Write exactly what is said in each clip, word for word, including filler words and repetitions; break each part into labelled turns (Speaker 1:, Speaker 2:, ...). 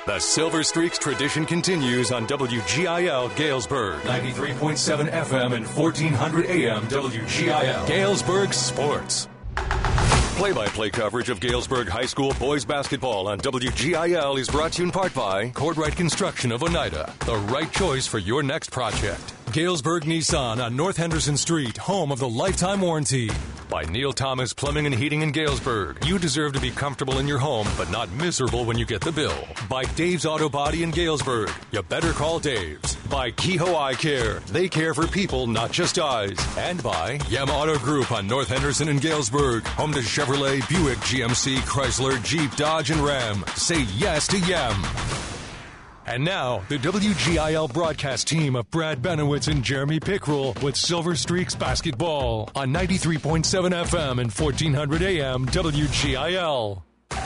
Speaker 1: The Silver Streaks tradition continues on W G I L Galesburg, ninety-three point seven F M and fourteen hundred A M W G I L. Galesburg Sports. Play-by-play coverage of Galesburg High School boys basketball on W G I L is brought to you in part by Cordwright Construction of Oneida, the right choice for your next project. Galesburg Nissan on North Henderson Street, home of the lifetime warranty. By Neil Thomas Plumbing and Heating in Galesburg. You deserve to be comfortable in your home, but not miserable when you get the bill. By Dave's Auto Body in Galesburg. You better call Dave's. By Kehoe Eye Care. They care for people, not just eyes. And by Yem Auto Group on North Henderson in Galesburg. Home to Chevrolet, Buick, G M C, Chrysler, Jeep, Dodge, and Ram. Say yes to Yem. And now, the W G I L broadcast team of Brad Benowitz and Jeremy Pickrell with Silver Streaks basketball on ninety-three point seven F M and fourteen hundred A M W G I L.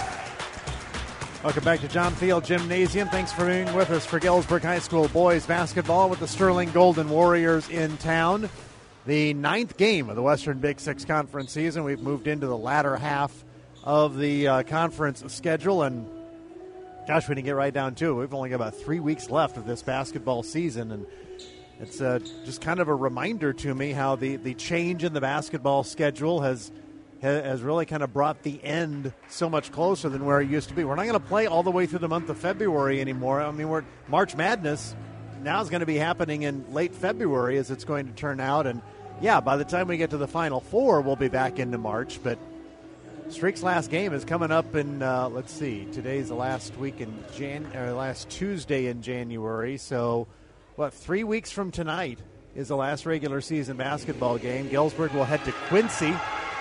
Speaker 2: Welcome back to John Field Gymnasium. Thanks for being with us for Galesburg High School boys basketball with the Sterling Golden Warriors in town. The ninth game of the Western Big Six Conference season. We've moved into the latter half of the uh, conference schedule, and gosh, we didn't get right down to it. We've only got about three weeks left of this basketball season, and it's uh, just kind of a reminder to me how the, the change in the basketball schedule has has really kind of brought the end so much closer than where it used to be. We're not going to play all the way through the month of February anymore. I mean, we're March Madness now is going to be happening in late February as it's going to turn out, and yeah, by the time we get to the Final Four, we'll be back into March, but Streak's last game is coming up in, uh, let's see, today's the last week in Jan, or last Tuesday in January. So, what, three weeks from tonight is the last regular season basketball game. Galesburg will head to Quincy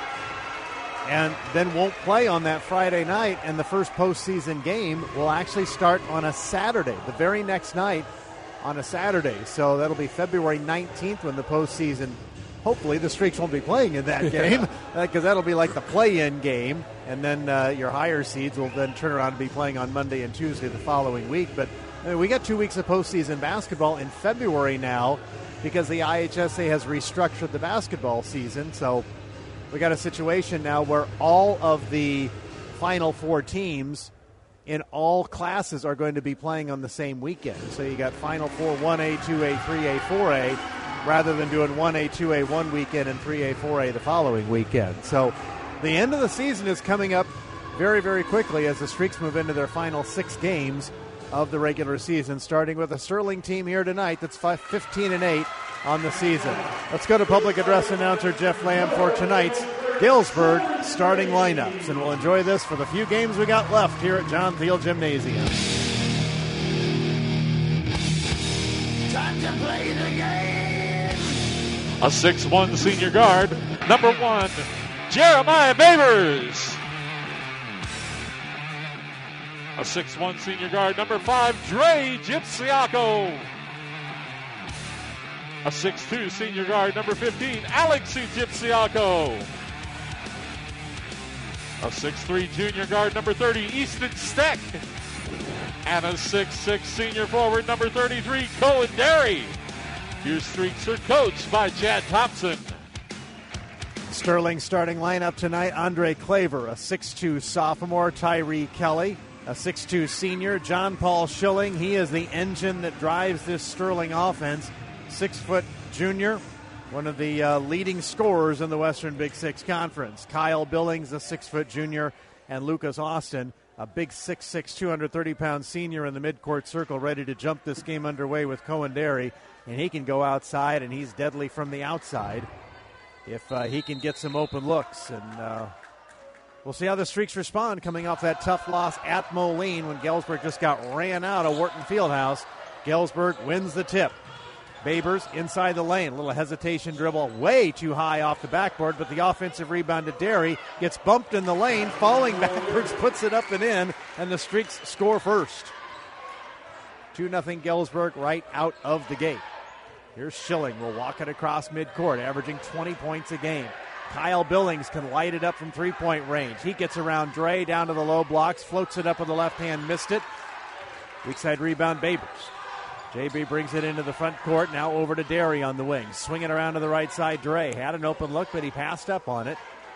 Speaker 2: and then won't play on that Friday night. And the first postseason game will actually start on a Saturday, the very next night on a Saturday. So that'll be February nineteenth when the postseason. Hopefully the Streaks won't be playing in that game because uh, that'll be like the play-in game, and then uh, your higher seeds will then turn around and be playing on Monday and Tuesday the following week. But I mean, we got two weeks of postseason basketball in February now because the I H S A has restructured the basketball season. So we got a situation now where all of the Final Four teams in all classes are going to be playing on the same weekend. So you got Final Four one A, two A, three A, four A, rather than doing one A, two A one weekend and three A, four A the following weekend. So the end of the season is coming up very, very quickly as the Streaks move into their final six games of the regular season, starting with a Sterling team here tonight that's fifteen and eight on the season. Let's go to public address announcer Jeff Lamb for tonight's Galesburg starting lineups, and we'll enjoy this for the few games we got left here at John Field Gymnasium.
Speaker 3: Time to play the game.
Speaker 4: A six one senior guard, number one, Jeremiah Babers. A six one senior guard, number five, Dre Gypsiaco. A six two senior guard, number fifteen, Alexi Gypsiaco. A six three junior guard, number thirty, Easton Steck. And a six six senior forward, number thirty-three, Cohen Derry. Your Streaks are coached by Chad Thompson.
Speaker 2: Sterling starting lineup tonight, Andre Claver, a six two sophomore, Tyree Kelly, a six two senior, John Paul Schilling. He is the engine that drives this Sterling offense. six foot junior, one of the uh, leading scorers in the Western Big Six Conference. Kyle Billings, a six foot junior, and Lucas Austin, a big six six, two hundred thirty pound senior in the midcourt circle, ready to jump this game underway with Cohen Derry. And he can go outside, and he's deadly from the outside if uh, he can get some open looks. And uh, we'll see how the Streaks respond coming off that tough loss at Moline when Galesburg just got ran out of Wharton Fieldhouse. Galesburg wins the tip. Babers inside the lane. A little hesitation dribble way too high off the backboard, but the offensive rebound to Derry gets bumped in the lane, falling backwards, puts it up and in, and the Streaks score first. two nothing Galesburg right out of the gate. Here's Schilling. Will walk it across midcourt, averaging twenty points a game. Kyle Billings can light it up from three-point range. He gets around Dre down to the low blocks, floats it up with the left hand, missed it. Weak side rebound, Babers. J B brings it into the front court, now over to Derry on the wing. Swinging around to the right side, Dre had an open look, but he passed up on it.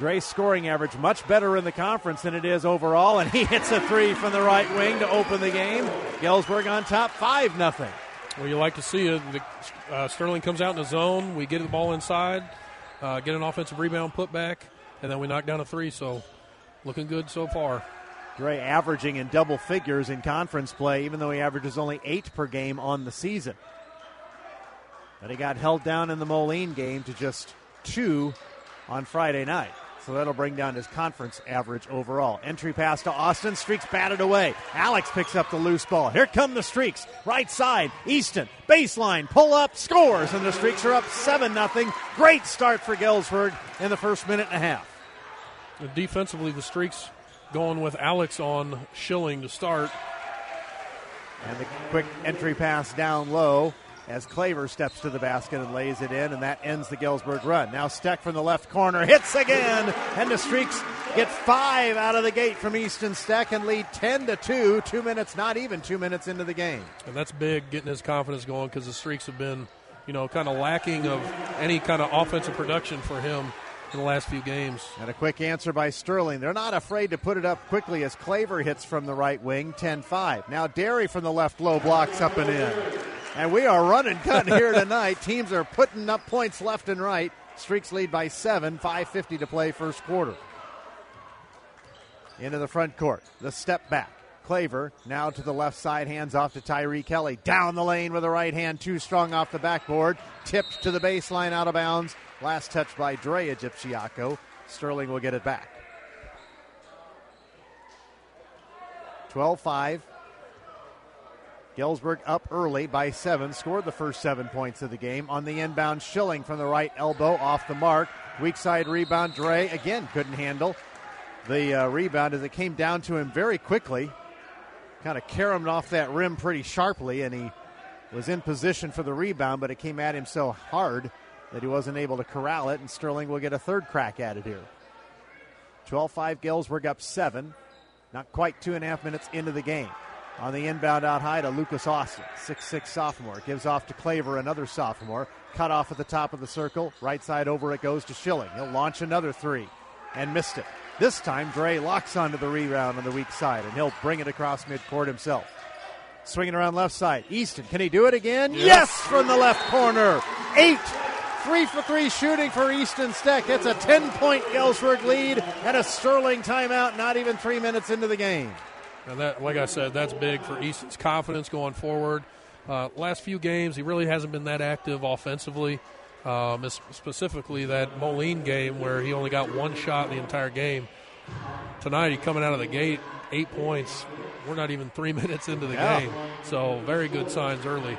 Speaker 2: Dre's scoring average much better in the conference than it is overall, and he hits a three from the right wing to open the game. Galesburg on top, five nothing.
Speaker 5: Well, you like to see it. The, uh, Sterling comes out in the zone. We get the ball inside, uh, get an offensive rebound put back, and then we knock down a three. So looking good so far.
Speaker 2: Dre averaging in double figures in conference play, even though he averages only eight per game on the season. But he got held down in the Moline game to just two on Friday night. So that'll bring down his conference average overall. Entry pass to Austin. Streaks batted away. Alex picks up the loose ball. Here come the Streaks. Right side. Easton. Baseline. Pull up. Scores. And the Streaks are up seven nothing. Great start for Galesburg in the first minute and a half.
Speaker 5: Defensively, the Streaks going with Alex on Schilling to start.
Speaker 2: And the quick entry pass down low as Claver steps to the basket and lays it in, and that ends the Galesburg run. Now Steck from the left corner hits again, and the Streaks get five out of the gate from Easton Steck and lead ten to two. Two minutes, not even two minutes into the game.
Speaker 5: And that's big, getting his confidence going, because the Streaks have been, you know, kind of lacking of any kind of offensive production for him in the last few games.
Speaker 2: And a quick answer by Sterling. They're not afraid to put it up quickly as Claver hits from the right wing, ten five. Now Derry from the left low blocks up and in. And we are running cutting here tonight. Teams are putting up points left and right. Streaks lead by seven, five fifty to play first quarter. Into the front court. The step back. Claver now to the left side, hands off to Tyree Kelly. Down the lane with the right hand, too strong off the backboard. Tipped to the baseline, out of bounds. Last touch by Dre Egipciaco. Sterling will get it back. twelve five. Galesburg up early by seven, scored the first seven points of the game. On the inbound, Schilling from the right elbow off the mark. Weak side rebound, Dre again couldn't handle the uh, rebound as it came down to him very quickly. Kind of caromed off that rim pretty sharply, and he was in position for the rebound, but it came at him so hard that he wasn't able to corral it, and Sterling will get a third crack at it here. twelve five, Galesburg up seven. Not quite two and a half minutes into the game. On the inbound out high to Lucas Austin, six six sophomore. Gives off to Claver, another sophomore. Cut off at the top of the circle. Right side over it goes to Schilling. He'll launch another three and missed it. This time, Dre locks onto the rebound on the weak side, and he'll bring it across midcourt himself. Swinging around left side. Easton, can he do it again? Yes, yes from the left corner. Eight. Three for three shooting for Easton Steck. It's a ten-point Galesburg lead and a Sterling timeout not even three minutes into the game.
Speaker 5: And that, like I said, that's big for Easton's confidence going forward. Uh, last few games, he really hasn't been that active offensively, um, specifically that Moline game where he only got one shot the entire game. Tonight, he coming out of the gate, eight points. We're not even three minutes into the yeah. game. So very good signs early.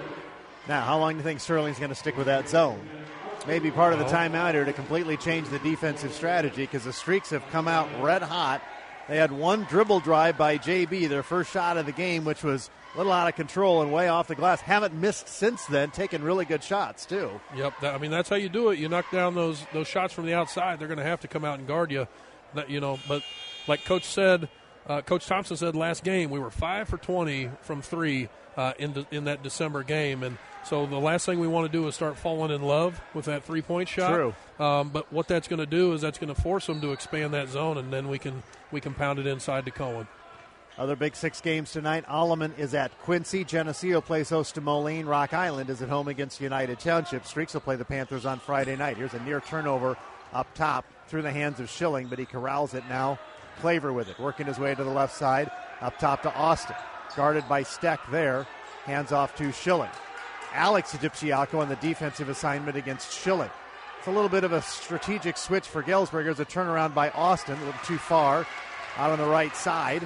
Speaker 2: Now, how long do you think Sterling's going to stick with that zone? Maybe part of the timeout here to completely change the defensive strategy, because the Streaks have come out red hot. They had one dribble drive by J B, their first shot of the game, which was a little out of control and way off the glass. Haven't missed since then, taking really good shots, too.
Speaker 5: Yep, that, I mean, that's how you do it. You knock down those those shots from the outside. They're going to have to come out and guard you. That, you know, but like Coach said, uh, Coach Thompson said last game, we were five for twenty from three uh, in, de- in that December game. And so the last thing we want to do is start falling in love with that three-point shot.
Speaker 2: True.
Speaker 5: Um, but what that's going to do is that's going to force them to expand that zone, and then we can we can pound it inside to Cohen.
Speaker 2: Other Big Six games tonight. Alleman is at Quincy. Geneseo plays host to Moline. Rock Island is at home against United Township. Streaks will play the Panthers on Friday night. Here's a near turnover up top through the hands of Schilling, but he corrals it now. Claver with it, working his way to the left side. Up top to Austin. Guarded by Steck there. Hands off to Schilling. Alex Egipciaco on the defensive assignment against Schilling. It's a little bit of a strategic switch for Galesburg. There's a turnaround by Austin, a little too far out on the right side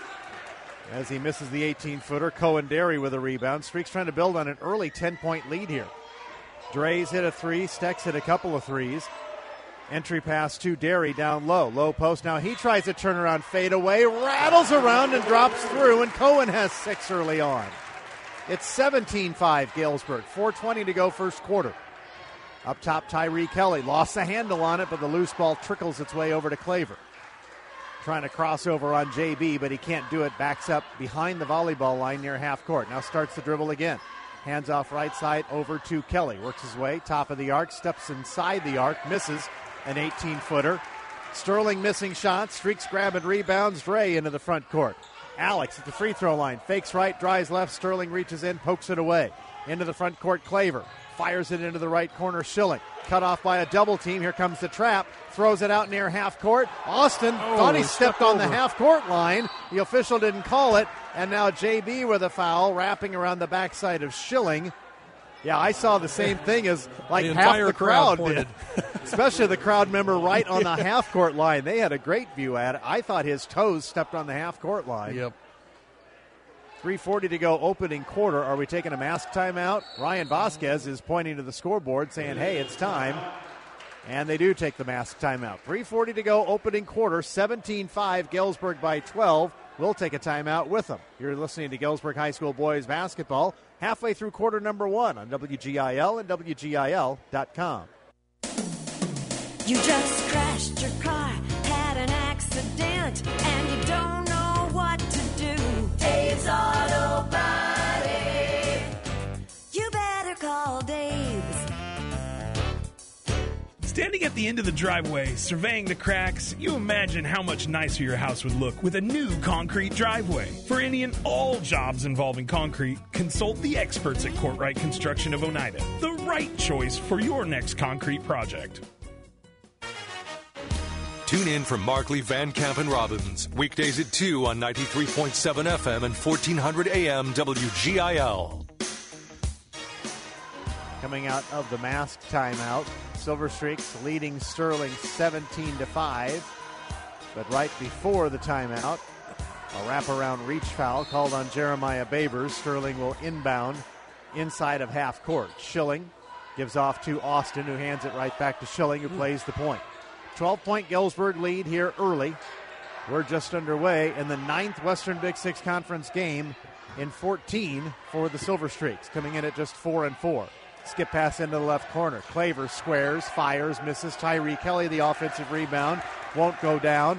Speaker 2: as he misses the eighteen-footer. Cohen Derry with a rebound. Streaks trying to build on an early ten-point lead here. Dre's hit a three. Steck's hit a couple of threes. Entry pass to Derry down low. Low post. Now he tries to turn around, fade away, rattles around and drops through, and Cohen has six early on. It's seventeen five Galesburg. four twenty to go first quarter. Up top, Tyree Kelly. Lost the handle on it, but the loose ball trickles its way over to Claver. Trying to cross over on J B, but he can't do it. Backs up behind the volleyball line near half court. Now starts the dribble again. Hands off right side over to Kelly. Works his way, top of the arc, steps inside the arc, misses an eighteen-footer. Sterling missing shots. Streaks grabbing rebounds. Dre into the front court. Alex at the free throw line. Fakes right, drives left. Sterling reaches in, pokes it away. Into the front court, Claver. Fires it into the right corner, Schilling. Cut off by a double team. Here comes the trap. Throws it out near half court. Austin
Speaker 5: oh,
Speaker 2: thought he stepped on
Speaker 5: over.
Speaker 2: the half court line. The official didn't call it. And now J B with a foul, wrapping around the backside of Schilling. Yeah, I saw the same thing as like
Speaker 5: the
Speaker 2: half the crowd,
Speaker 5: crowd
Speaker 2: did. Especially the crowd member right on the half-court line. They had a great view at it. I thought his toes stepped on the half-court line.
Speaker 5: Yep.
Speaker 2: three forty to go, opening quarter. Are we taking a mask timeout? Ryan Vasquez is pointing to the scoreboard saying, hey, it's time. And they do take the mask timeout. three forty to go, opening quarter, seventeen five, Galesburg by twelve. We'll take a timeout with them. You're listening to Galesburg High School boys basketball, halfway through quarter number one on W G I L and W G I L dot com.
Speaker 6: You just crashed your car, had an accident, and you don't know what to do. Dave's Auto Body. You better call Dave's.
Speaker 7: Standing at the end of the driveway, surveying the cracks, you imagine how much nicer your house would look with a new concrete driveway. For any and all jobs involving concrete, consult the experts at Courtright Construction of Oneida. The right choice for your next concrete project.
Speaker 1: Tune in for Markley, Van Camp, and Robbins. Weekdays at two on ninety-three point seven F M and fourteen hundred A M W G I L.
Speaker 2: Coming out of the mask timeout, Silver Streaks leading Sterling seventeen to five. But right before the timeout, a wraparound reach foul called on Jeremiah Babers. Sterling will inbound inside of half court. Schilling gives off to Austin, who hands it right back to Schilling, who plays the point. twelve-point Galesburg lead here early. We're just underway in the ninth Western Big Six Conference game in fourteen for the Silver Streaks, coming in at just four and four. Skip pass into the left corner. Claver squares, fires, misses. Tyree Kelly, the offensive rebound, won't go down.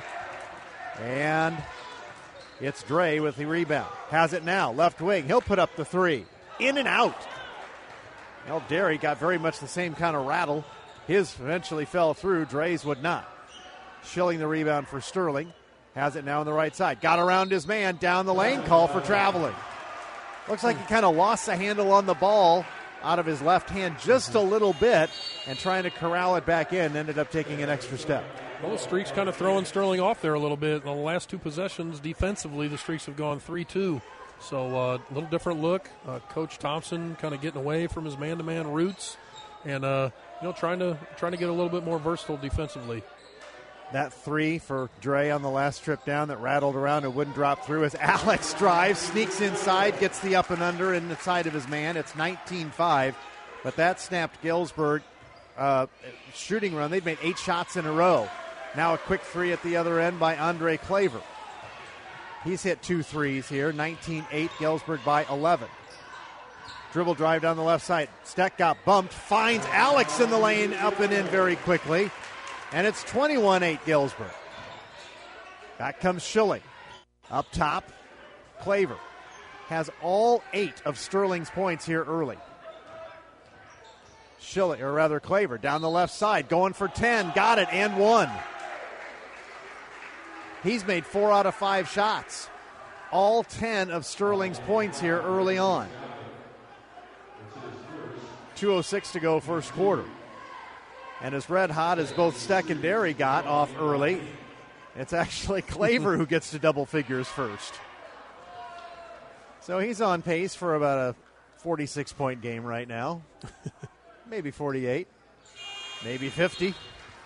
Speaker 2: And it's Dre with the rebound. Has it now, left wing. He'll put up the three. In and out. El Derry got very much the same kind of rattle. His eventually fell through. Dre's would not. Schilling the rebound for Sterling. Has it now on the right side. Got around his man. Down the lane. Call for traveling. Looks like he kind of lost the handle on the ball out of his left hand just a little bit and trying to corral it back in. Ended up taking an extra step.
Speaker 5: Well, the Streaks kind of throwing Sterling off there a little bit. In the last two possessions, defensively, the Streaks have gone three two. So a uh, little different look. Uh, Coach Thompson kind of getting away from his man-to-man roots and uh, you know trying to trying to get a little bit more versatile defensively.
Speaker 2: That three for Dre on the last trip down that rattled around and wouldn't drop through as Alex drives, sneaks inside, gets the up and under in the side of his man. It's nineteen five, but that snapped Galesburg uh, shooting run. They'd made eight shots in a row. Now a quick three at the other end by Andre Claver. He's hit two threes here, nineteen eight, Galesburg by eleven. Dribble drive down the left side. Steck got bumped, finds Alex in the lane, up and in very quickly. And it's twenty-one eight Galesburg. Back comes Schilling. Up top, Claver has all eight of Sterling's points here early. Schilling, or rather Claver, down the left side, going for ten. Got it, and one. He's made four out of five shots. All ten of Sterling's points here early on. two oh six to go first quarter. And as red hot as both Steck and Derry got off early, it's actually Claver who gets to double figures first. So he's on pace for about a forty-six point game right now. Maybe forty-eight. Maybe fifty.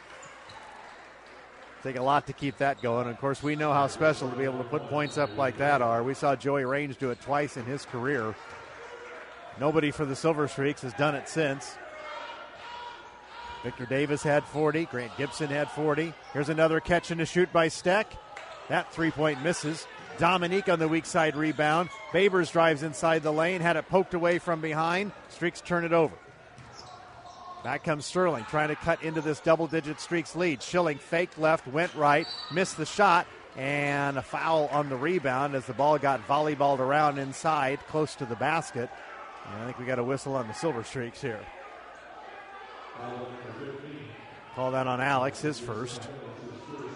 Speaker 2: Take a lot to keep that going. Of course, we know how special to be able to put points up like that are. We saw Joey Range do it twice in his career. Nobody for the Silver Streaks has done it since. Victor Davis had forty. Grant Gibson had forty. Here's another catch and a shoot by Steck. That three-point misses. Dominique on the weak side rebound. Babers drives inside the lane. Had it poked away from behind. Streaks turn it over. Back comes Sterling trying to cut into this double-digit Streaks lead. Schilling faked left, went right, missed the shot, and a foul on the rebound as the ball got volleyballed around inside close to the basket. And I think we got a whistle on the Silver Streaks here. Call that on Alex, his first.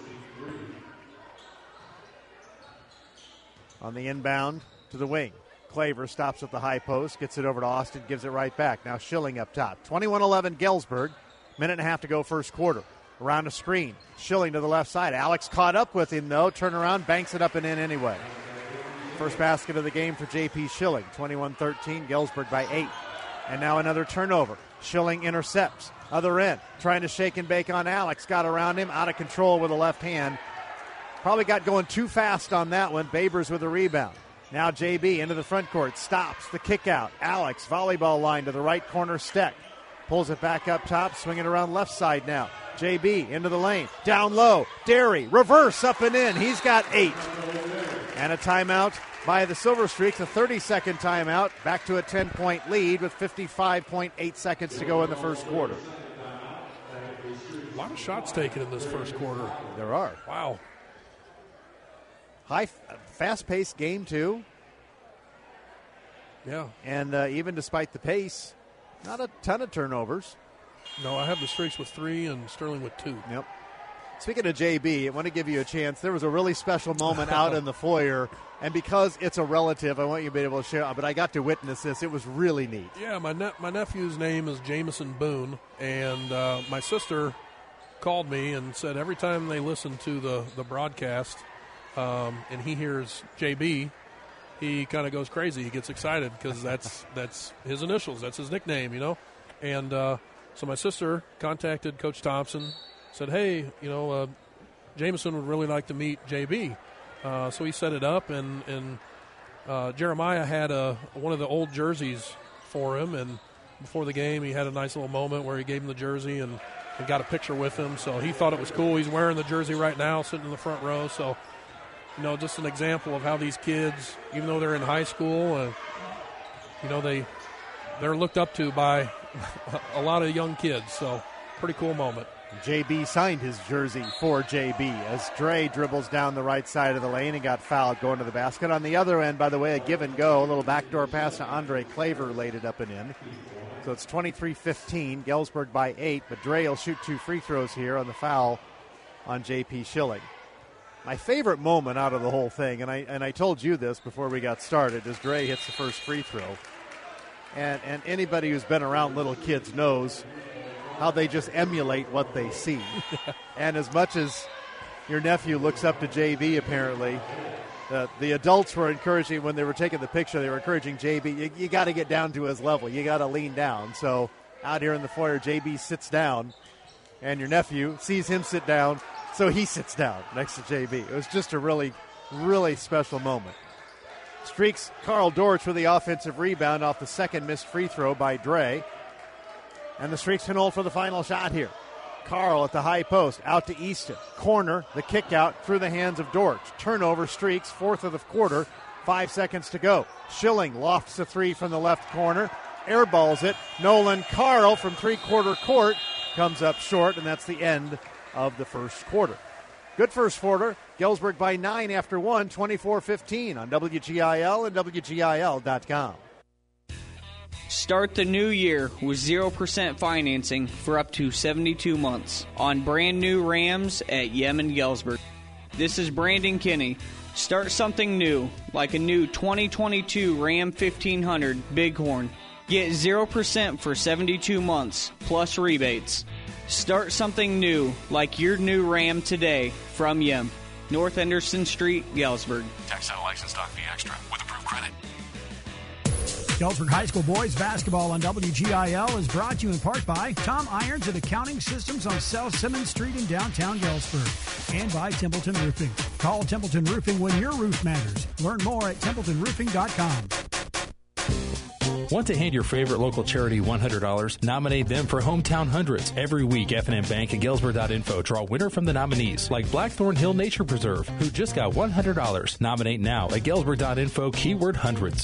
Speaker 2: On the inbound to the wing. Claver stops at the high post, gets it over to Austin, gives it right back. Now Schilling up top. twenty-one eleven Galesburg. Minute and a half to go first quarter. Around a screen. Schilling to the left side. Alex caught up with him, though. Turn around, banks it up and in anyway. First basket of the game for J P Schilling. twenty-one thirteen, Galesburg by eight. And now another turnover. Schilling intercepts. Other end. Trying to shake and bake on Alex. Got around him. Out of control with a left hand. Probably got going too fast on that one. Babers with a rebound. Now J B into the front court. Stops the kick out. Alex, volleyball line to the right corner. Steck. Pulls it back up top. Swinging around left side now. J B into the lane. Down low. Derry. Reverse up and in. He's got eight. And a timeout by the Silver Streaks. A thirty-second timeout. Back to a ten-point lead with fifty-five point eight seconds to go in the first quarter.
Speaker 5: A lot of shots taken in this first quarter.
Speaker 2: There are.
Speaker 5: Wow.
Speaker 2: High, fast-paced game, too.
Speaker 5: Yeah.
Speaker 2: And uh, even despite the pace, not a ton of turnovers.
Speaker 5: No, I have the Streaks with three and Sterling with two.
Speaker 2: Yep. Speaking of J B, I want to give you a chance. There was a really special moment out in the foyer, and because it's a relative, I want you to be able to share, but I got to witness this. It was really neat.
Speaker 5: Yeah, my ne- my nephew's name is Jameson Boone, and uh, my sister called me and said every time they listen to the, the broadcast um, and he hears J B, he kind of goes crazy. He gets excited because that's that's his initials. That's his nickname, you know. And uh, so my sister contacted Coach Thompson, said, hey, you know, uh, Jameson would really like to meet J B. Uh, so he set it up, and, and uh, Jeremiah had a, one of the old jerseys for him, and before the game he had a nice little moment where he gave him the jersey and, and got a picture with him. So he thought it was cool. He's wearing the jersey right now, sitting in the front row. So, you know, just an example of how these kids, even though they're in high school, uh, you know, they, they're looked up to by a lot of young kids. So pretty cool moment.
Speaker 2: J B signed his jersey for J B as Dre dribbles down the right side of the lane and got fouled going to the basket. On the other end, by the way, a give and go, a little backdoor pass to Andre Claver laid it up and in. So it's twenty-three fifteen, Galesburg by eight, but Dre will shoot two free throws here on the foul on J P Schilling. My favorite moment out of the whole thing, and I and I told you this before we got started, is Dre hits the first free throw. And and anybody who's been around little kids knows how they just emulate what they see. And as much as your nephew looks up to J B, apparently, uh, the adults were encouraging, when they were taking the picture, they were encouraging J B, you, you got to get down to his level. You got to lean down. So out here in the foyer, J B sits down, and your nephew sees him sit down, so he sits down next to J B. It was just a really, really special moment. Streaks Carl Dortch with the offensive rebound off the second missed free throw by Dre. And the Streaks can hold for the final shot here. Carl at the high post, out to Easton. Corner, the kick out through the hands of Dortch. Turnover, Streaks, fourth of the quarter. Five seconds to go. Schilling lofts a three from the left corner. Airballs it. Nolan Carl from three-quarter court comes up short, and that's the end of the first quarter. Good first quarter. Galesburg by nine after one, twenty-four fifteen on W G I L and W G I L dot com.
Speaker 8: Start the new year with zero percent financing for up to seventy-two months on brand new Rams at Yem and Galesburg. This is Brandon Kinney. Start something new, like a new twenty twenty-two Ram fifteen hundred Bighorn. Get zero percent for seventy-two months, plus rebates. Start something new, like your new Ram today from Yem. North Henderson Street, Galesburg.
Speaker 1: Tax title license stock fee extra with approved credit.
Speaker 9: Galesburg High School boys basketball on W G I L is brought to you in part by Tom Irons at Accounting Systems on South Simmons Street in downtown Galesburg, and by Templeton Roofing. Call Templeton Roofing when your roof matters. Learn more at templeton roofing dot com.
Speaker 10: Want to hand your favorite local charity one hundred dollars? Nominate them for Hometown Hundreds. Every week, F and M Bank and Galesburg dot info draw a winner from the nominees, like Blackthorn Hill Nature Preserve, who just got one hundred dollars. Nominate now at Galesburg dot info, keyword hundreds.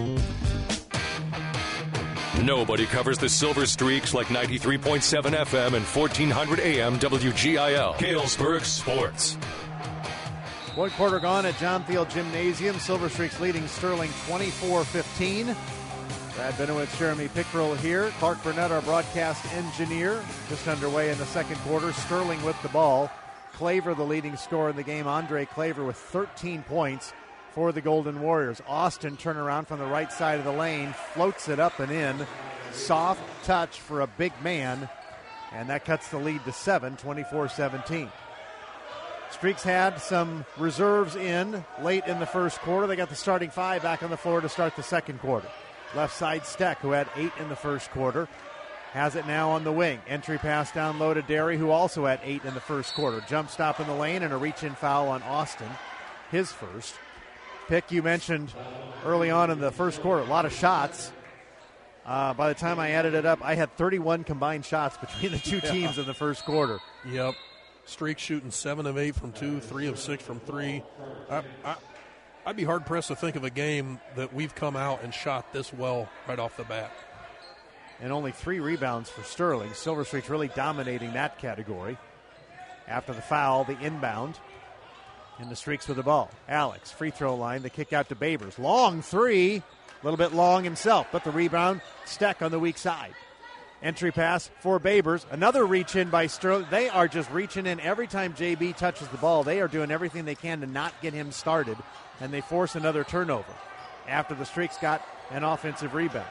Speaker 1: Nobody covers the Silver Streaks like ninety-three point seven F M and fourteen hundred A M W G I L. Galesburg Sports.
Speaker 2: One quarter gone at John Field Gymnasium. Silver Streaks leading Sterling twenty-four fifteen. Brad Benowitz, Jeremy Pickrell here. Clark Burnett, our broadcast engineer. Just underway in the second quarter. Sterling with the ball. Claver, the leading scorer in the game. Andre Claver with thirteen points. for the Golden Warriors. Austin turnaround from the right side of the lane, floats it up and in. Soft touch for a big man, and that cuts the lead to seven, twenty-four seventeen. Streaks had some reserves in late in the first quarter. They got the starting five back on the floor to start the second quarter. Left side Steck, who had eight in the first quarter, has it now on the wing. Entry pass down low to Derry, who also had eight in the first quarter. Jump stop in the lane and a reach-in foul on Austin, his first. Pick, you mentioned early on in the first quarter, a lot of shots. Uh, by the time I added it up, I had thirty-one combined shots between the two
Speaker 5: Yeah.
Speaker 2: teams in the first quarter.
Speaker 5: Yep. Streak shooting seven of eight from two, three of six from three. I, I, I'd be hard-pressed to think of a game that we've come out and shot this well right off the bat.
Speaker 2: And only three rebounds for Sterling. Silver Streak's really dominating that category. After the foul, the inbound. And the Streaks with the ball. Alex, free throw line, the kick out to Babers. Long three, a little bit long himself, but the rebound, Steck on the weak side. Entry pass for Babers. Another reach in by Sterling. They are just reaching in every time J B touches the ball. They are doing everything they can to not get him started, and they force another turnover after the Streaks got an offensive rebound.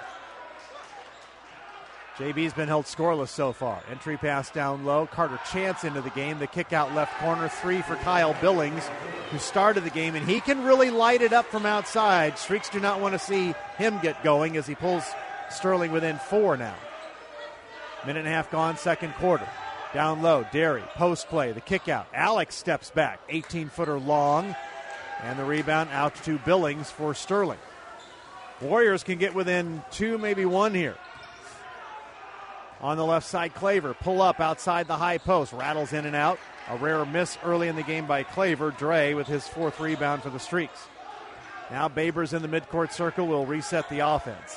Speaker 2: J B's been held scoreless so far. Entry pass down low. Carter Chance into the game. The kick out left corner. Three for Kyle Billings, who started the game, and he can really light it up from outside. Streaks do not want to see him get going as he pulls Sterling within four now. Minute and a half gone, second quarter. Down low, Derry, post play, the kick out. Alex steps back, eighteen-footer long, and the rebound out to Billings for Sterling. Warriors can get within two, maybe one here. On the left side, Claver, pull up outside the high post, rattles in and out. A rare miss early in the game by Claver. Dre with his fourth rebound for the Streaks. Now Babers in the midcourt circle will reset the offense.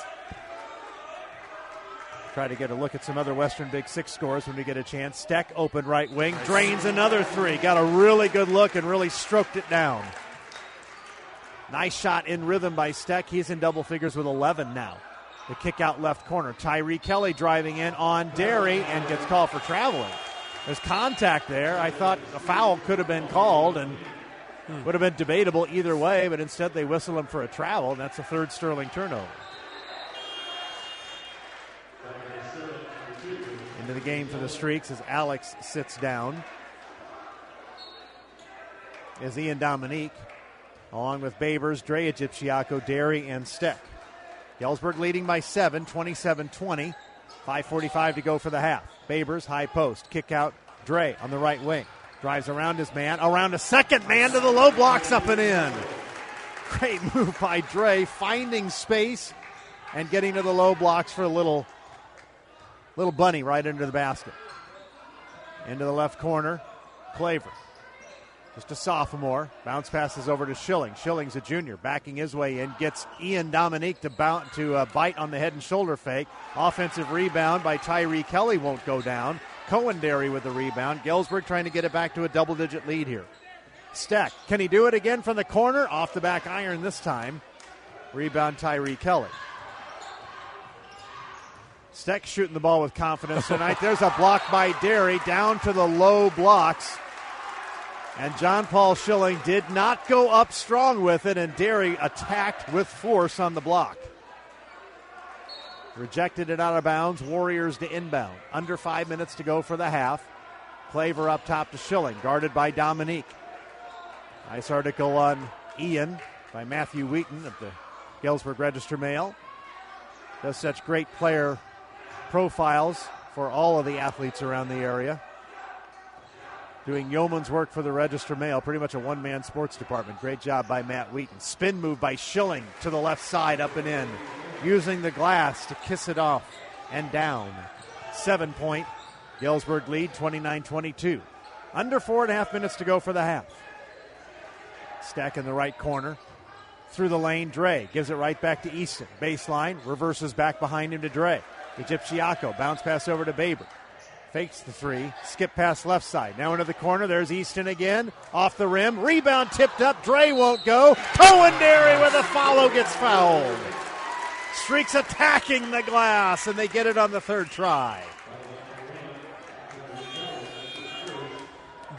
Speaker 2: Try to get a look at some other Western Big Six scores when we get a chance. Steck, open right wing, drains another three. Got a really good look and really stroked it down. Nice shot in rhythm by Steck. He's in double figures with eleven now. The kick out left corner. Tyree Kelly driving in on Derry and gets called for traveling. There's contact there. I thought a foul could have been called and would have been debatable either way, but instead they whistle him for a travel, and that's a third Sterling turnover. Into the game for the Streaks as Alex sits down. Is Ian Dominique, along with Babers, Dre Egipciaco, Derry, and Steck. Galesburg leading by seven, twenty-seven twenty. five forty-five to go for the half. Babers, high post, kick out, Dre on the right wing. Drives around his man, around a second man to the low blocks, up and in. Great move by Dre, finding space and getting to the low blocks for a little Little bunny right into the basket. Into the left corner, Claver. Just a sophomore. Bounce passes over to Schilling. Schilling's a junior, backing his way in. Gets Ian Dominique to, bounce, to uh, bite on the head and shoulder fake. Offensive rebound by Tyree Kelly won't go down. Cohen Derry with the rebound. Galesburg trying to get it back to a double-digit lead here. Steck, can he do it again from the corner? Off the back iron this time. Rebound Tyree Kelly. Steck shooting the ball with confidence tonight. There's a block by Derry down to the low blocks. And John Paul Schilling did not go up strong with it, and Derry attacked with force on the block. Rejected it out of bounds. Warriors to inbound. Under five minutes to go for the half. Claver up top to Schilling, guarded by Dominique. Nice article on Ian by Matthew Wheaton of the Galesburg Register-Mail. Does such great player profiles for all of the athletes around the area. Doing yeoman's work for the Register-Mail, pretty much a one-man sports department. Great job by Matt Wheaton. Spin move by Schilling to the left side, up and in. Using the glass to kiss it off and down. Seven-point Galesburg lead, twenty-nine twenty-two. Under four and a half minutes to go for the half. Stack in the right corner. Through the lane, Dre gives it right back to Easton. Baseline, reverses back behind him to Dre. Egipciaco, bounce pass over to Baber. Fakes the three, skip pass left side. Now into the corner, there's Easton again. Off the rim, rebound tipped up, Dre won't go. Cohen Derry with a follow gets fouled. Streaks attacking the glass, and they get it on the third try.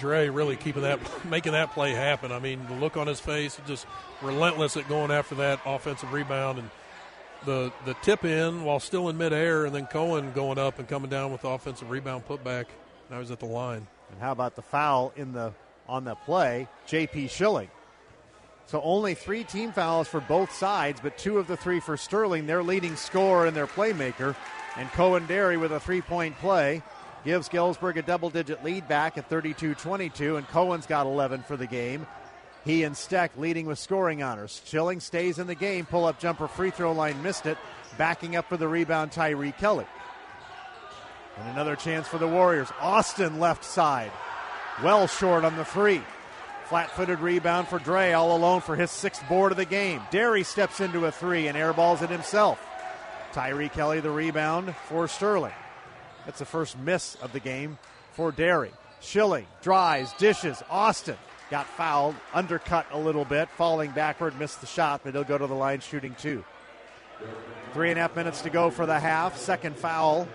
Speaker 5: Dre really keeping that, making that play happen. I mean, the look on his face, just relentless at going after that offensive rebound, and the the tip in while still in midair, and then Cohen going up and coming down with the offensive rebound putback. Now he's at the line.
Speaker 2: And how about the foul in the on the play? J P Schilling. So only three team fouls for both sides, but two of the three for Sterling, their leading scorer and their playmaker. And Cohen Derry with a three-point play gives Galesburg a double-digit lead back at thirty-two twenty-two, and Cohen's got eleven for the game. He and Steck leading with scoring honors. Schilling stays in the game. Pull-up jumper free throw line missed it. Backing up for the rebound, Tyree Kelly. And another chance for the Warriors. Austin left side. Well short on the three. Flat-footed rebound for Dre, all alone for his sixth board of the game. Derry steps into a three and airballs it himself. Tyree Kelly the rebound for Sterling. That's the first miss of the game for Derry. Schilling drives, dishes. Austin got fouled, undercut a little bit, falling backward, missed the shot, but he'll go to the line shooting two. Three and a half minutes to go for the half. Second foul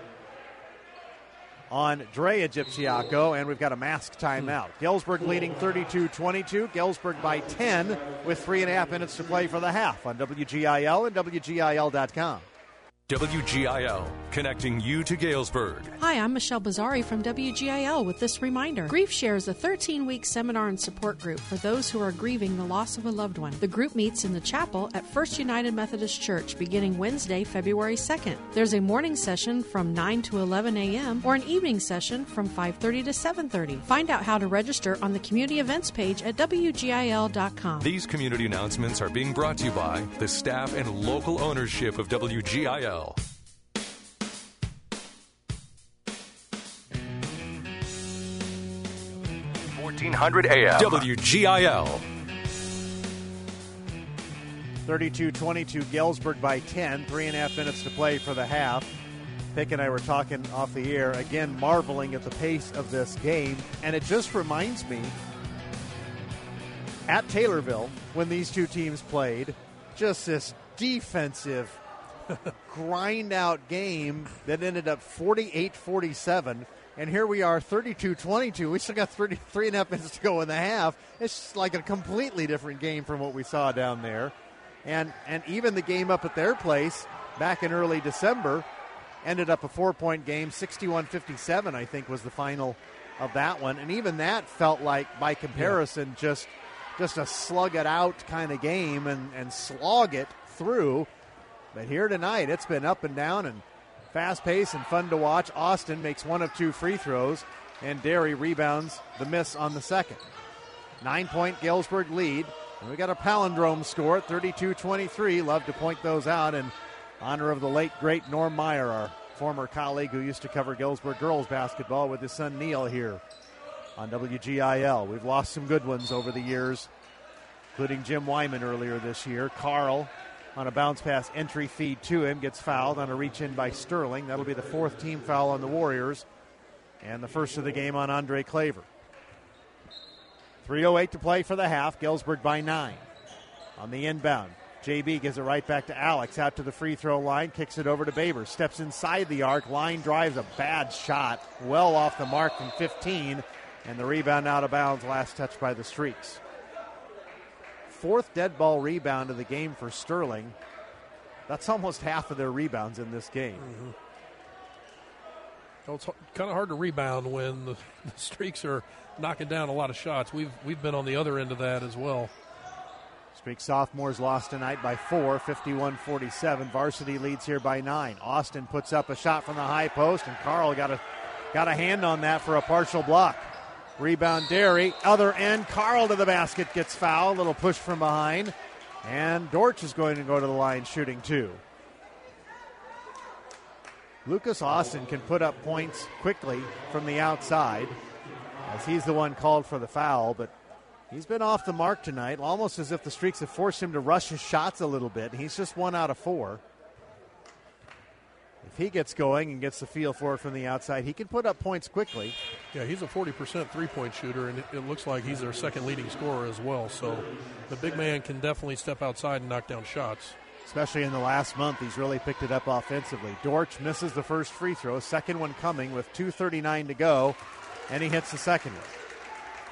Speaker 2: on Dre Egipciaco, and we've got a mask timeout. Galesburg leading thirty-two twenty-two. Galesburg by ten with three and a half minutes to play for the half on W G I L and W G I L dot com.
Speaker 1: W G I L, connecting you to Galesburg.
Speaker 11: Hi, I'm Michelle Bazzari from W G I L with this reminder. Grief Share is a thirteen-week seminar and support group for those who are grieving the loss of a loved one. The group meets in the chapel at First United Methodist Church beginning Wednesday, February second. There's a morning session from nine to eleven a.m. or an evening session from five thirty to seven thirty. Find out how to register on the community events page at W G I L dot com.
Speaker 1: These community announcements are being brought to you by the staff and local ownership of W G I L. fourteen hundred A M W G I L.
Speaker 2: thirty-two twenty-two, Galesburg by ten. Three and a half minutes to play for the half. Pick and I were talking off the air, again marveling at the pace of this game. And it just reminds me, at Taylorville, when these two teams played, just this defensive grind-out game that ended up forty-eight forty-seven. And here we are, thirty-two twenty-two. We still got thirty-three and a half minutes to go in the half. It's just like a completely different game from what we saw down there. And and even the game up at their place back in early December ended up a four-point game. sixty-one fifty-seven, I think, was the final of that one. And even that felt like, by comparison, yeah. just just a slug-it-out kind of game and, and slog it through. But here tonight, it's been up and down and fast-paced and fun to watch. Austin makes one of two free throws, and Derry rebounds the miss on the second. Nine-point Galesburg lead. And we got a palindrome score at thirty-two twenty-three. Love to point those out in honor of the late, great Norm Meyer, our former colleague who used to cover Galesburg girls basketball with his son Neil here on W G I L. We've lost some good ones over the years, including Jim Wyman earlier this year. Carl, on a bounce pass entry feed to him, gets fouled on a reach-in by Sterling. That'll be the fourth team foul on the Warriors, and the first of the game on Andre Claver. three oh eight to play for the half. Galesburg by nine. On the inbound, J B gives it right back to Alex, out to the free throw line, kicks it over to Baber, steps inside the arc, line drives, a bad shot, well off the mark from fifteen, and the rebound out of bounds, last touch by the Streaks. Fourth dead ball rebound of the game for Sterling. That's almost half of their rebounds in this game.
Speaker 5: Mm-hmm. Well, it's kind of hard to rebound when the, the Streaks are knocking down a lot of shots. We've we've been on the other end of that as well.
Speaker 2: Streak sophomores lost tonight by four, fifty-one forty-seven. Varsity leads here by nine. Austin puts up a shot from the high post, and Carl got a got a hand on that for a partial block. Rebound Derry, other end, Carl to the basket, gets fouled, little push from behind, and Dortch is going to go to the line shooting two. Lucas Austin can put up points quickly from the outside, as he's the one called for the foul, but he's been off the mark tonight, almost as if the Streaks have forced him to rush his shots a little bit. He's just one out of four. If he gets going and gets the feel for it from the outside, he can put up points quickly.
Speaker 5: Yeah, he's a forty percent three-point shooter, and it, it looks like he's their second leading scorer as well. So the big man can definitely step outside and knock down shots.
Speaker 2: Especially in the last month, he's really picked it up offensively. Dortch misses the first free throw, second one coming with two thirty-nine to go, and he hits the second one.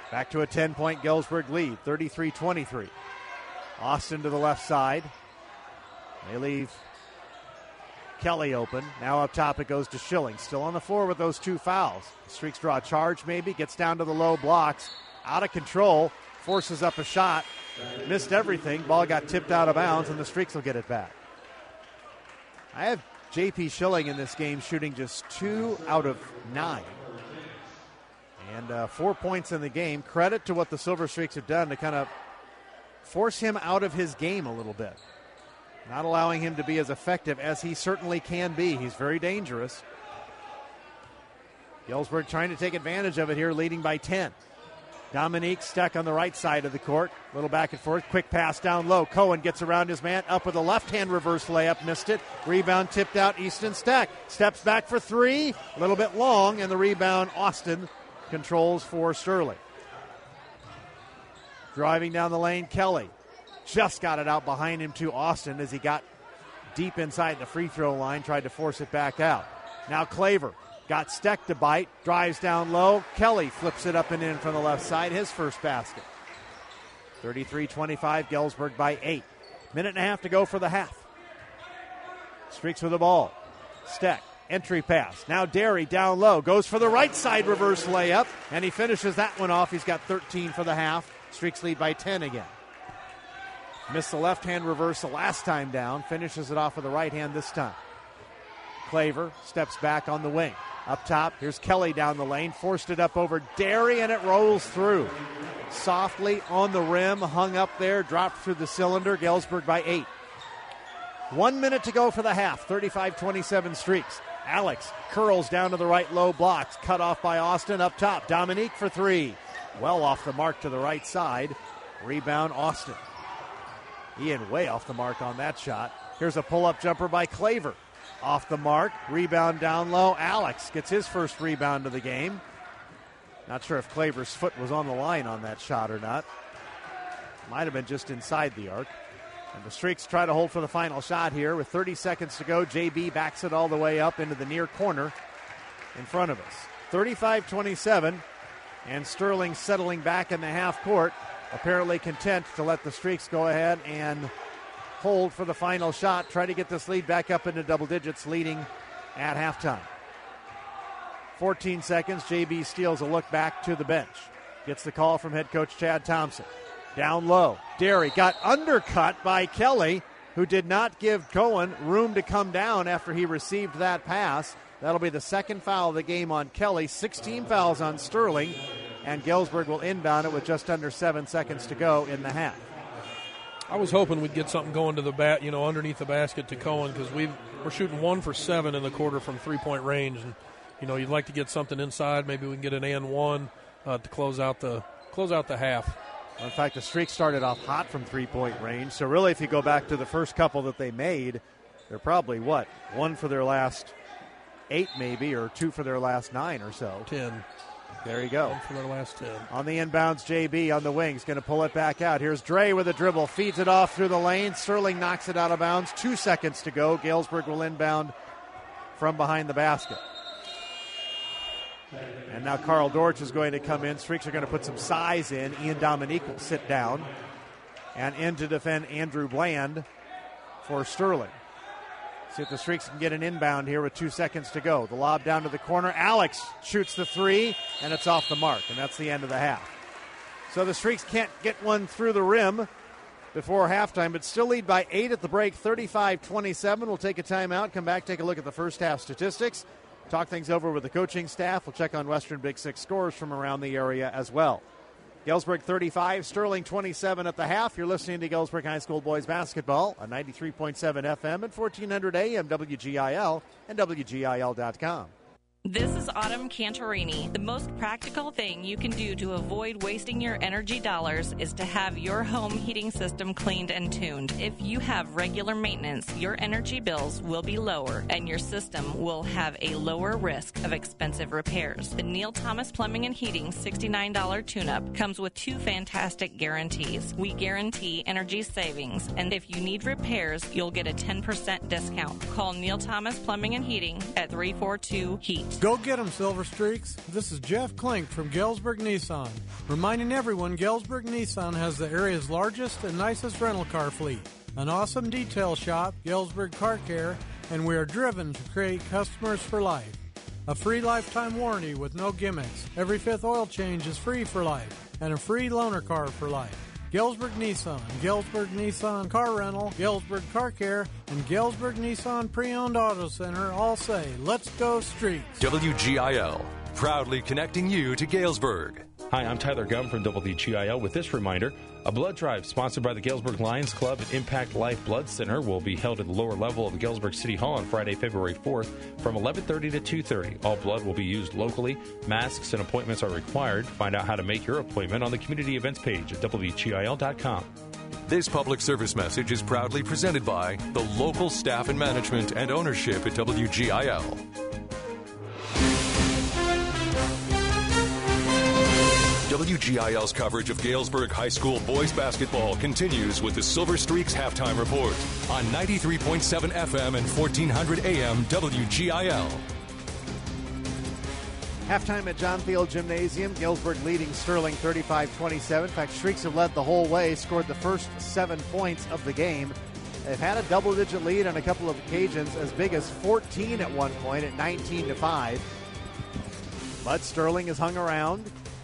Speaker 2: Back to a ten-point Galesburg lead, thirty-three twenty-three. Austin to the left side. They leave Kelly open. Now up top it goes to Schilling. Still on the floor with those two fouls. The Streaks draw a charge maybe. Gets down to the low blocks. Out of control. Forces up a shot. Missed everything. Ball got tipped out of bounds, and the Streaks will get it back. I have J P Schilling in this game shooting just two out of nine. And uh, four points in the game. Credit to what the Silver Streaks have done to kind of force him out of his game a little bit. Not allowing him to be as effective as he certainly can be. He's very dangerous. Galesburg trying to take advantage of it here, leading by ten. Dominique Steck on the right side of the court. Little back and forth. Quick pass down low. Cohen gets around his man. Up with a left-hand reverse layup. Missed it. Rebound tipped out. Easton Steck steps back for three. A little bit long, and the rebound Austin controls for Sterling. Driving down the lane, Kelly. Just got it out behind him to Austin as he got deep inside the free throw line, tried to force it back out. Now Claver got Steck to bite, drives down low. Kelly flips it up and in from the left side, his first basket. thirty-three twenty-five, Galesburg by eight. Minute and a half to go for the half. Streaks with the ball. Steck, entry pass. Now Derry down low, goes for the right side reverse layup, and he finishes that one off. He's got thirteen for the half. Streaks lead by ten again. Missed the left-hand reversal last time down. Finishes it off with the right hand this time. Claver steps back on the wing. Up top, here's Kelly down the lane. Forced it up over Derry, and it rolls through. Softly on the rim, hung up there, dropped through the cylinder. Galesburg by eight. One minute to go for the half. thirty-five twenty-seven Streaks. Alex curls down to the right low blocks. Cut off by Austin. Up top, Dominique for three. Well off the mark to the right side. Rebound, Austin. Ian way off the mark on that shot. Here's a pull-up jumper by Claver. Off the mark. Rebound down low. Alex gets his first rebound of the game. Not sure if Claver's foot was on the line on that shot or not. Might have been just inside the arc. And the Streaks try to hold for the final shot here. With thirty seconds to go, J B backs it all the way up into the near corner in front of us. thirty-five twenty-seven. And Sterling settling back in the half court. Apparently content to let the Streaks go ahead and hold for the final shot. Try to get this lead back up into double digits, leading at halftime. fourteen seconds. J B steals a look back to the bench. Gets the call from head coach Chad Thompson. Down low. Derry got undercut by Kelly, who did not give Cohen room to come down after he received that pass. That'll be the second foul of the game on Kelly. sixteen fouls on Sterling. And Galesburg will inbound it with just under seven seconds to go in the half.
Speaker 5: I was hoping we'd get something going to the bat, you know, underneath the basket to Cohen, because we've we're shooting one for seven in the quarter from three-point range, and you know you'd like to get something inside. Maybe we can get an and one uh, to close out the close out the half.
Speaker 2: Well, in fact, the Streak started off hot from three-point range. So really, if you go back to the first couple that they made, they're probably what one for their last eight, maybe, or two for their last nine or so.
Speaker 5: Ten.
Speaker 2: There you go.
Speaker 5: One for their last ten.
Speaker 2: On the inbounds, J B on the wings, going to pull it back out. Here's Dre with a dribble, feeds it off through the lane. Sterling knocks it out of bounds. Two seconds to go. Galesburg will inbound from behind the basket. And now Carl Dortch is going to come in. Streaks are going to put some size in. Ian Dominique will sit down. And in to defend Andrew Bland for Sterling. See if the Streaks can get an inbound here with two seconds to go. The lob down to the corner. Alex shoots the three, and it's off the mark, and that's the end of the half. So the Streaks can't get one through the rim before halftime, but still lead by eight at the break, thirty-five twenty-seven. We'll take a timeout, come back, take a look at the first half statistics, talk things over with the coaching staff. We'll check on Western Big Six scores from around the area as well. Galesburg thirty-five, Sterling twenty-seven at the half. You're listening to Galesburg High School boys basketball on ninety-three point seven F M and fourteen hundred A M W G I L and W G I L dot com.
Speaker 12: This is Autumn Cantorini. The most practical thing you can do to avoid wasting your energy dollars is to have your home heating system cleaned and tuned. If you have regular maintenance, your energy bills will be lower and your system will have a lower risk of expensive repairs. The Neil Thomas Plumbing and Heating sixty-nine dollars tune-up comes with two fantastic guarantees. We guarantee energy savings, and if you need repairs, you'll get a ten percent discount. Call Neil Thomas Plumbing and Heating at three four two HEAT.
Speaker 13: Go get 'em, Silver Streaks. This is Jeff Klink from Galesburg Nissan, reminding everyone Galesburg Nissan has the area's largest and nicest rental car fleet, an awesome detail shop, Galesburg Car Care, and we are driven to create customers for life. A free lifetime warranty with no gimmicks. Every fifth oil change is free for life, and a free loaner car for life. Galesburg Nissan, Galesburg Nissan Car Rental, Galesburg Car Care, and Galesburg Nissan Pre-Owned Auto Center all say, let's go Streaks.
Speaker 1: W G I L, proudly connecting you to Galesburg.
Speaker 10: Hi, I'm Tyler Gum from W G I L with this reminder. A blood drive sponsored by the Galesburg Lions Club and Impact Life Blood Center will be held at the lower level of the Galesburg City Hall on Friday, February fourth from eleven thirty to two thirty. All blood will be used locally. Masks and appointments are required. Find out how to make your appointment on the community events page at W G I L dot com.
Speaker 1: This public service message is proudly presented by the local staff and management and ownership at W G I L. W G I L's coverage of Galesburg High School boys basketball continues with the Silver Streaks halftime report on ninety-three point seven F M and fourteen hundred A M W G I L.
Speaker 2: Halftime at John Field Gymnasium. Galesburg leading Sterling thirty-five twenty-seven. In fact, Streaks have led the whole way, scored the first seven points of the game. They've had a double-digit lead on a couple of occasions, as big as fourteen at one point at nineteen to five. But Sterling has hung around,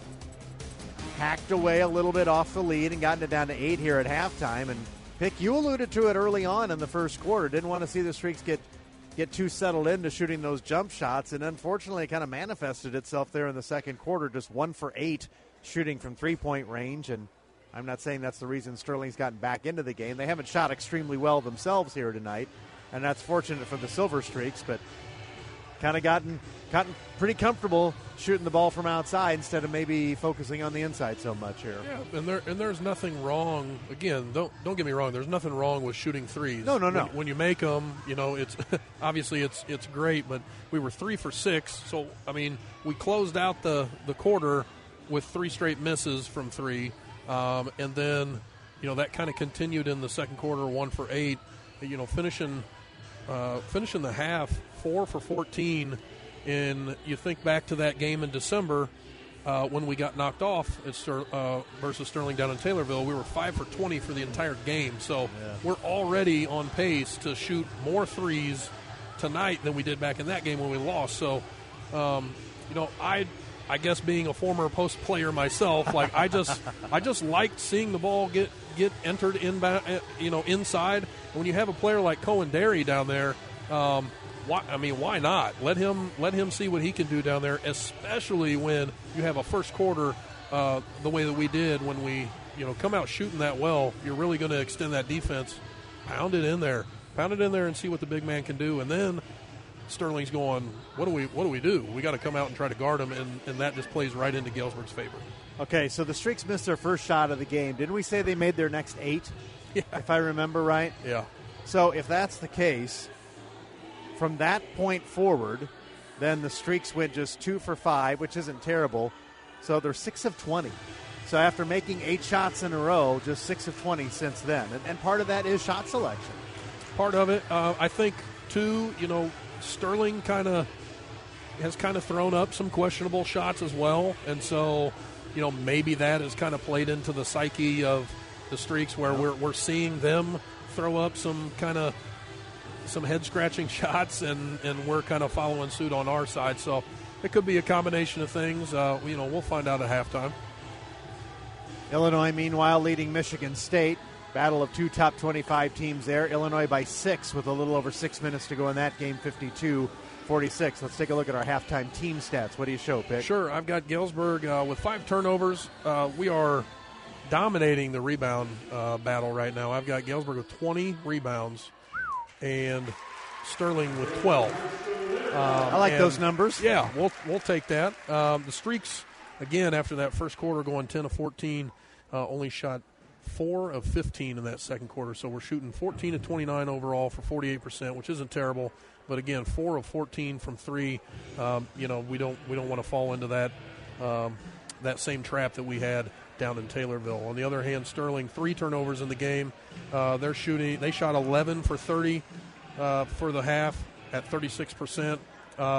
Speaker 2: hacked away a little bit off the lead and gotten it down to eight here at halftime. And Pick, you alluded to it early on in the first quarter. Didn't want to see the Streaks get get too settled into shooting those jump shots, and unfortunately it kind of manifested itself there in the second quarter, just one for eight shooting from three-point range. And I'm not saying that's the reason Sterling's gotten back into the game. They haven't shot extremely well themselves here tonight, and that's fortunate for the Silver Streaks, but kind of gotten gotten pretty comfortable shooting the ball from outside instead of maybe focusing on the inside so much here.
Speaker 5: Yeah, and there and there's nothing wrong. Again, don't don't get me wrong. There's nothing wrong with shooting threes.
Speaker 2: No, no, no.
Speaker 5: When, when you make them, you know, it's obviously it's it's great. But we were three for six, so I mean, we closed out the the quarter with three straight misses from three, um, and then you know that kind of continued in the second quarter, one for eight. You know, finishing uh, finishing the half four for fourteen. And you think back to that game in December uh, when we got knocked off at Ster- uh, versus Sterling down in Taylorville. We were five for twenty for the entire game. So yeah. We're already on pace to shoot more threes tonight than we did back in that game when we lost. So, um, you know, I I guess being a former post player myself, like I just I just liked seeing the ball get get entered in, you know, inside. And when you have a player like Cohen Derry down there. Um, Why, I mean, why not? Let him let him see what he can do down there, especially when you have a first quarter uh, the way that we did when we, you know, come out shooting that well. You're really going to extend that defense. Pound it in there. Pound it in there and see what the big man can do. And then Sterling's going, what do we what do we do? We got to come out and try to guard him, and, and that just plays right into Galesburg's favor.
Speaker 2: Okay, so the Streaks missed their first shot of the game. Didn't we say they made their next eight, yeah. if I remember right?
Speaker 5: Yeah.
Speaker 2: So if that's the case, from that point forward, then the Streaks went just two for five, which isn't terrible. So they're six of twenty. So after making eight shots in a row, just six of twenty since then. And, and part of that is shot selection.
Speaker 5: Part of it. Uh, I think, too, you know, Sterling kind of has kind of thrown up some questionable shots as well. And so, you know, maybe that has kind of played into the psyche of the Streaks where we're, we're seeing them throw up some kind of some head-scratching shots, and, and we're kind of following suit on our side. So it could be a combination of things. Uh, you know, we'll find out at halftime.
Speaker 2: Illinois, meanwhile, leading Michigan State. Battle of two top twenty-five teams there. Illinois by six with a little over six minutes to go in that game, fifty-two forty-six. Let's take a look at our halftime team stats. What do you show, Pick?
Speaker 5: Sure. I've got Galesburg uh, with five turnovers. Uh, we are dominating the rebound uh, battle right now. I've got Galesburg with twenty rebounds and Sterling with twelve. Um,
Speaker 2: I like those numbers.
Speaker 5: Yeah, we'll we'll take that. Um, the Streaks, again, after that first quarter going ten of fourteen, uh, only shot four of fifteen in that second quarter. So we're shooting fourteen of twenty-nine overall for forty-eight percent, which isn't terrible. But again, four of fourteen from three. Um, you know, we don't we don't want to fall into that um, that same trap that we had down in Taylorville. On the other hand, Sterling, three turnovers in the game. Uh, they're shooting. They shot eleven for thirty uh, for the half at thirty-six percent. Uh,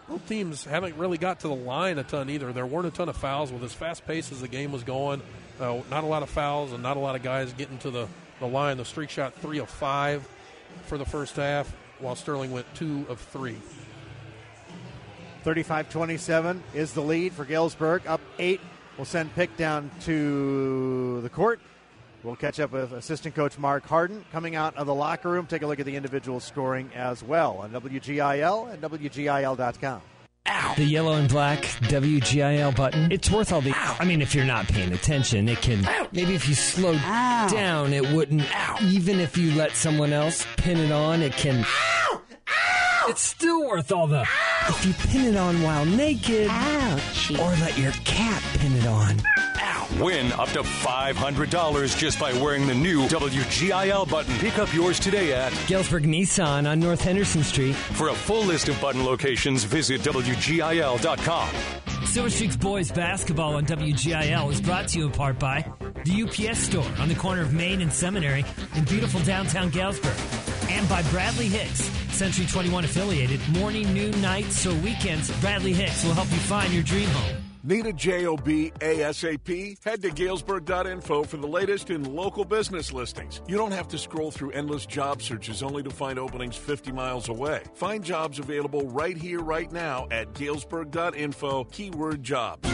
Speaker 5: both teams haven't really got to the line a ton either. There weren't a ton of fouls with as fast pace as the game was going. Uh, not a lot of fouls and not a lot of guys getting to the, the line. The Streak shot three of five for the first half, while Sterling went two of three.
Speaker 2: thirty-five twenty-seven is the lead for Galesburg. Up eight. We'll send Pick down to the court. We'll catch up with assistant coach Mark Harden coming out of the locker room. Take a look at the individual scoring as well on W G I L and W G I L dot com.
Speaker 14: Ow. The yellow and black W G I L button, it's worth all the... Ow. I mean, if you're not paying attention, it can... Ow. Maybe if you slow Ow. down, it wouldn't... Ow. Even if you let someone else pin it on, it can... Ow. Ow. It's still worth all the... Ow. If you pin it on while naked... Ouch. Or let your cat pin it on...
Speaker 1: Win up to five hundred dollars just by wearing the new W G I L button. Pick up yours today at
Speaker 14: Galesburg Nissan on North Henderson Street.
Speaker 1: For a full list of button locations, visit W G I L dot com.
Speaker 14: Silver Streaks Boys Basketball on W G I L is brought to you in part by the U P S Store on the corner of Main and Seminary in beautiful downtown Galesburg. And by Bradley Hicks, Century twenty-one affiliated, morning, noon, nights, or weekends. Bradley Hicks will help you find your dream home.
Speaker 15: Need a job ASAP? Head to Galesburg dot info for the latest in local business listings. You don't have to scroll through endless job searches only to find openings fifty miles away. Find jobs available right here, right now at Galesburg dot info, keyword jobs.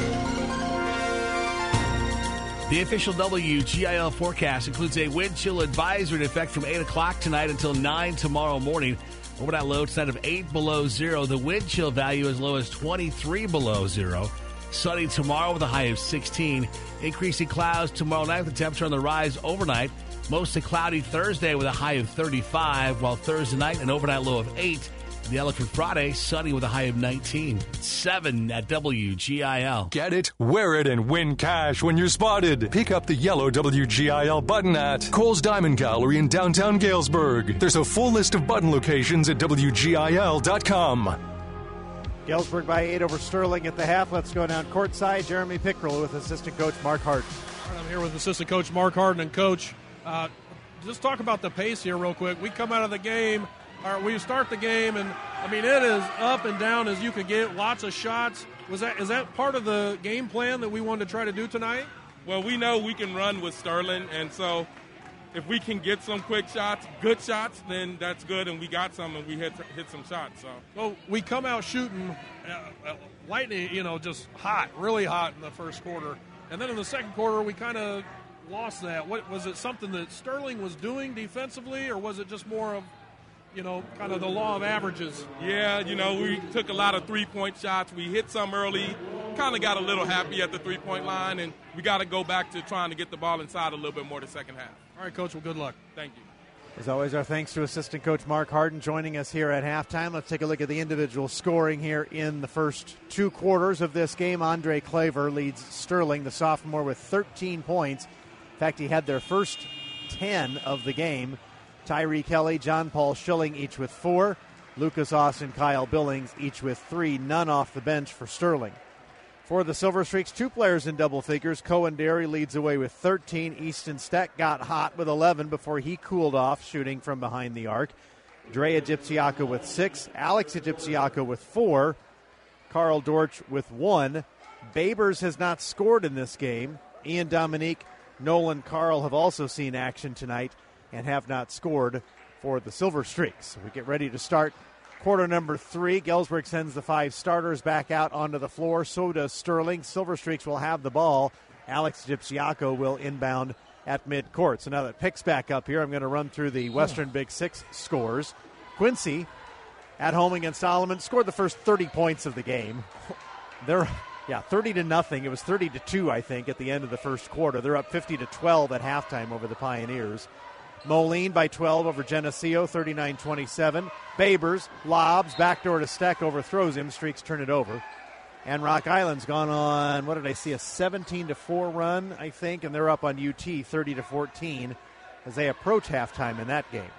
Speaker 16: The official W G I L forecast includes a wind chill advisory in effect from eight o'clock tonight until nine tomorrow morning. Overnight low tonight of eight below zero. The wind chill value as low as twenty-three below zero. Sunny tomorrow with a high of sixteen. Increasing clouds tomorrow night with the temperature on the rise overnight. Mostly cloudy Thursday with a high of thirty-five, while Thursday night an overnight low of eight. The outlook for Friday, sunny with a high of nineteen. seven at W G I L.
Speaker 1: Get it, wear it, and win cash when you're spotted. Pick up the yellow W G I L button at Kohl's Diamond Gallery in downtown Galesburg. There's a full list of button locations at W G I L dot com.
Speaker 2: Galesburg by eight over Sterling at the half. Let's go down courtside. Jeremy Pickrell with assistant coach Mark Harden.
Speaker 5: All right, I'm here with assistant coach Mark Harden. And, Coach, uh, just talk about the pace here real quick. We come out of the game, or we start the game, and, I mean, it is up and down as you can get. Lots of shots. Was that is that part of the game plan that we wanted to try to do tonight?
Speaker 17: Well, we know we can run with Sterling, and so if we can get some quick shots, good shots, then that's good, and we got some, and we hit hit some shots. So,
Speaker 5: well, we come out shooting, uh, uh, lightning, you know, just hot, really hot in the first quarter, and then in the second quarter we kind of lost that. What was it? Something that Sterling was doing defensively, or was it just more of, you know, kind of the law of averages?
Speaker 17: Yeah, you know, we took a lot of three-point shots. We hit some early, kind of got a little happy at the three-point line, and we got to go back to trying to get the ball inside a little bit more the second half.
Speaker 5: All right, Coach, well, good luck.
Speaker 17: Thank you.
Speaker 2: As always, our thanks to assistant coach Mark Harden joining us here at halftime. Let's take a look at the individual scoring here in the first two quarters of this game. Andre Claver leads Sterling, the sophomore, with thirteen points. In fact, he had their first ten of the game. Tyree Kelly, John Paul Schilling, each with four. Lucas Austin, Kyle Billings, each with three. None off the bench for Sterling. For the Silver Streaks, two players in double figures. Cohen Derry leads away with thirteen. Easton Steck got hot with eleven before he cooled off, shooting from behind the arc. Dre Egyptiaco with six. Alex Egyptiaco with four. Carl Dortch with one. Babers has not scored in this game. Ian Dominique, Nolan Carl have also seen action tonight and have not scored for the Silver Streaks. We get ready to start quarter number three. Galesburg sends the five starters back out onto the floor. So does Sterling. Silver Streaks will have the ball. Alex Gypsiaco will inbound at midcourt. So now that Pick's back up here, I'm going to run through the Western Big Six scores. Quincy, at home against Solomon, scored the first thirty points of the game. They're, yeah, thirty to nothing. It was thirty to two, I think, at the end of the first quarter. They're up fifty to twelve at halftime over the Pioneers. Moline by twelve over Geneseo, thirty-nine twenty-seven. Babers lobs, backdoor to Steck, overthrows him. Streaks turn it over. And Rock Island's gone on, what did I see, a seventeen to four run, I think, and they're up on U T thirty to fourteen as they approach halftime in that game.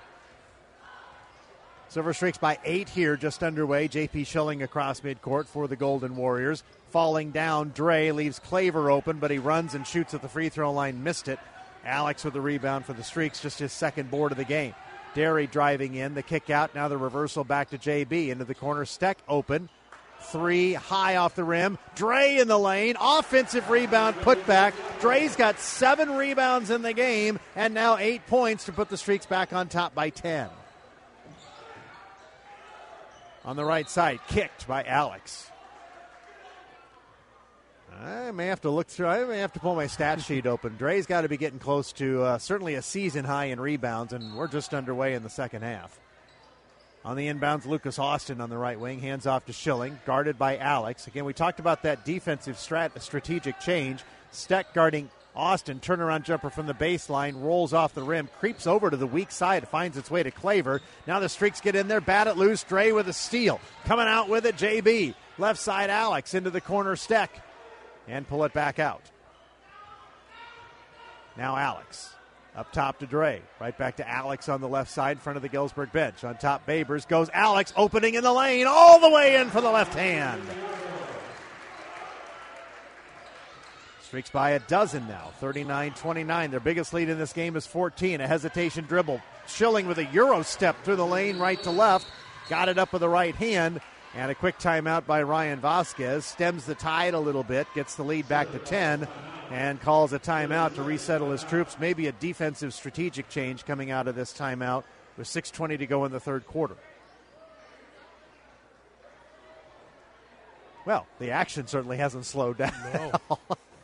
Speaker 2: Silver Streaks by eight here, just underway. J P Schilling across midcourt for the Golden Warriors. Falling down, Dre leaves Claver open, but he runs and shoots at the free throw line, missed it. Alex with the rebound for the Streaks, just his second board of the game. Derry driving in, the kick out, now the reversal back to J B. Into the corner, Steck open. Three high off the rim. Dre in the lane. Offensive rebound, put back. Dre's got seven rebounds in the game and now eight points to put the Streaks back on top by ten. On the right side, kicked by Alex. I may have to look through. I may have to pull my stat sheet open. Dre's got to be getting close to uh, certainly a season high in rebounds, and we're just underway in the second half. On the inbounds, Lucas Austin on the right wing, hands off to Schilling, guarded by Alex. Again, we talked about that defensive strat- strategic change. Steck guarding Austin, turnaround jumper from the baseline, rolls off the rim, creeps over to the weak side, finds its way to Claver. Now the Streaks get in there, bat it loose, Dre with a steal. Coming out with it, J B. Left side, Alex into the corner, Steck, and pull it back out. Now Alex. Up top to Dre. Right back to Alex on the left side in front of the Galesburg bench. On top, Babers goes Alex, opening in the lane, all the way in for the left hand. Streaks by a dozen now, thirty-nine twenty-nine. Their biggest lead in this game is fourteen. A hesitation dribble. Schilling with a Euro step through the lane, right to left. Got it up with the right hand. And a quick timeout by Ryan Vasquez. Stems the tide a little bit, gets the lead back to ten. And calls a timeout to resettle his troops. Maybe a defensive strategic change coming out of this timeout with six twenty to go in the third quarter. Well, the action certainly hasn't slowed down.
Speaker 5: No.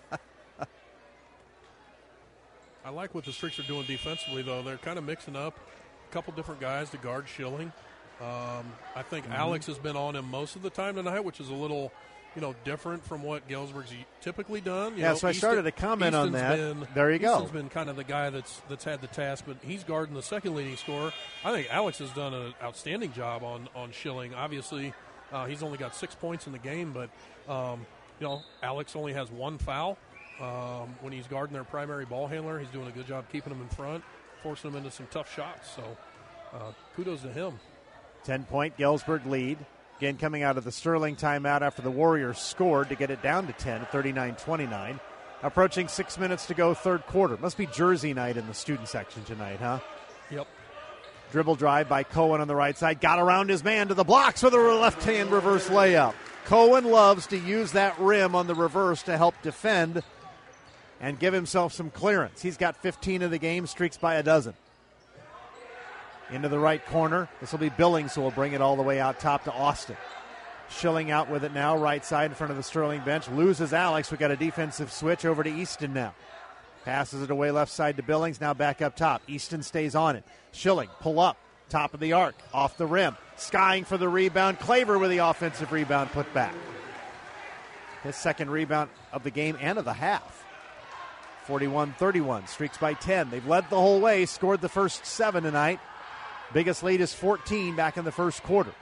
Speaker 5: I like what the Streaks are doing defensively, though. They're kind of mixing up a couple different guys to guard Schilling. Um, I think mm-hmm. Alex has been on him most of the time tonight, which is a little – you know, different from what Galesburg's typically done. You
Speaker 2: yeah,
Speaker 5: know,
Speaker 2: so I
Speaker 5: Easton,
Speaker 2: started to comment
Speaker 5: Easton's
Speaker 2: on that.
Speaker 5: Been,
Speaker 2: there you go.
Speaker 5: Easton's been kind of the guy that's that's had the task, but he's guarding the second leading scorer. I think Alex has done an outstanding job on, on Schilling. Obviously, uh, he's only got six points in the game, but, um, you know, Alex only has one foul. Um, when he's guarding their primary ball handler, he's doing a good job keeping him in front, forcing him into some tough shots. So uh, kudos to him.
Speaker 2: ten-point Galesburg lead. Again, coming out of the Sterling timeout after the Warriors scored to get it down to ten, thirty-nine twenty-nine. Approaching six minutes to go, third quarter. Must be Jersey night in the student section tonight, huh?
Speaker 5: Yep.
Speaker 2: Dribble drive by Cohen on the right side. Got around his man to the blocks with a left-hand reverse layup. Cohen loves to use that rim on the reverse to help defend and give himself some clearance. He's got fifteen of the game, Streaks by a dozen. Into the right corner. This will be Billings who will bring it all the way out top to Austin. Schilling out with it now, right side in front of the Sterling bench. Loses Alex. We got a defensive switch over to Easton now. Passes it away left side to Billings, now back up top. Easton stays on it. Schilling, pull up, top of the arc, off the rim. Skying for the rebound. Claver with the offensive rebound put back. His second rebound of the game and of the half. forty-one thirty-one, Streaks by ten. They've led the whole way, scored the first seven tonight. Biggest lead is fourteen back in the first quarter.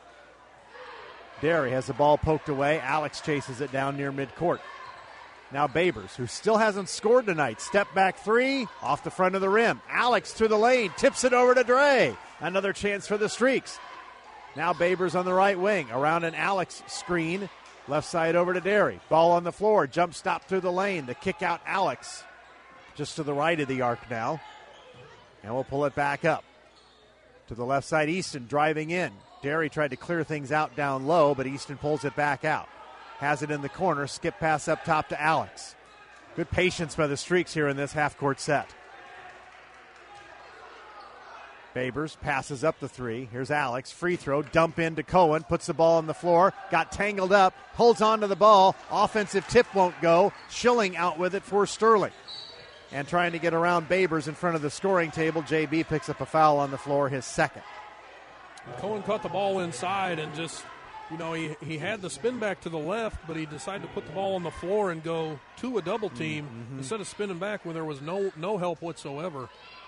Speaker 2: Derry has the ball poked away. Alex chases it down near midcourt. Now Babers, who still hasn't scored tonight. Step back three, off the front of the rim. Alex through the lane, tips it over to Dre. Another chance for the Streaks. Now Babers on the right wing, around an Alex screen. Left side over to Derry. Ball on the floor, jump stop through the lane. The kick out Alex. Just to the right of the arc now. And we'll pull it back up. To the left side, Easton driving in. Derry tried to clear things out down low, but Easton pulls it back out. Has it in the corner, skip pass up top to Alex. Good patience by the Streaks here in this half-court set. Babers passes up the three. Here's Alex, free throw, dump into Cohen, puts the ball on the floor, got tangled up, holds on to the ball. Offensive tip won't go. Schilling out with it for Sterling. And trying to get around Babers in front of the scoring table. J B picks up a foul on the floor, his second.
Speaker 5: Cohen caught the ball inside and just, you know, he, he had the spin back to the left, but he decided to put the ball on the floor and go to a double team mm-hmm. instead of spinning back when there was no no help whatsoever.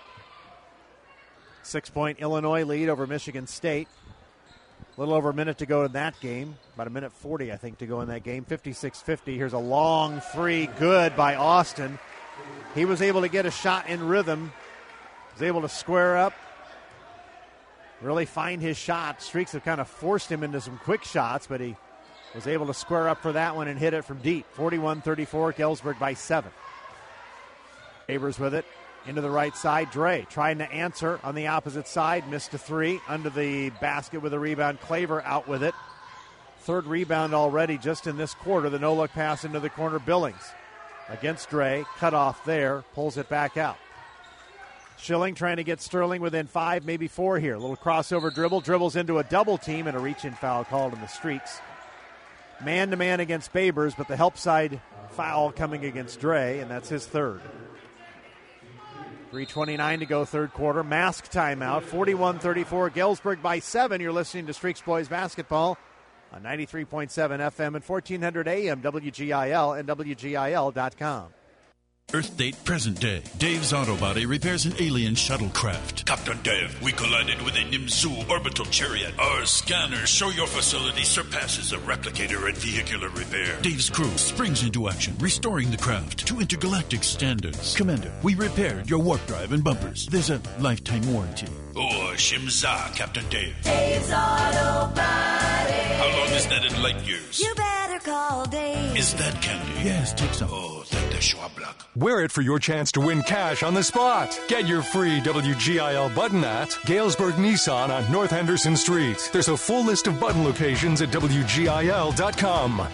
Speaker 2: Six-point Illinois lead over Michigan State. A little over a minute to go in that game. About a minute forty, I think, to go in that game. fifty-six fifty. Here's a long three. Good by Austin. He was able to get a shot in rhythm. Was able to square up. Really find his shot. Streaks have kind of forced him into some quick shots, but he was able to square up for that one and hit it from deep. forty-one thirty-four, Galesburg by seven. Babers with it. Into the right side, Dre trying to answer on the opposite side. Missed a three. Under the basket with a rebound. Claver out with it. Third rebound already just in this quarter. The no-look pass into the corner. Billings against Dre. Cut off there. Pulls it back out. Schilling trying to get Sterling within five, maybe four here. A little crossover dribble. Dribbles into a double team and a reach-in foul called in the Streaks. Man-to-man against Babers, but the help side foul coming against Dre, and that's his third. three twenty-nine to go, third quarter. Mask timeout, forty-one thirty-four. Galesburg by seven. You're listening to Streaks Boys Basketball on ninety-three point seven F M and fourteen hundred A M W G I L and W G I L dot com.
Speaker 18: Earth date present day. Dave's Auto Body repairs an alien shuttlecraft. Captain Dave, we collided with a Nimzu orbital chariot. Our scanners show your facility surpasses a replicator in vehicular repair. Dave's crew springs into action, restoring the craft to intergalactic standards. Commander, we repaired your warp drive and bumpers. There's a lifetime warranty. Oh, Shimza, Captain Dave.
Speaker 6: Dave's Auto Body.
Speaker 18: How long is that in light years?
Speaker 6: You better call Dave.
Speaker 18: Is that candy? Yes, take some. Oh, thank the Schwablock.
Speaker 1: Wear it for your chance to win cash on the spot. Get your free W G I L button at Galesburg Nissan on North Henderson Street. There's a full list of button locations at W G I L dot com.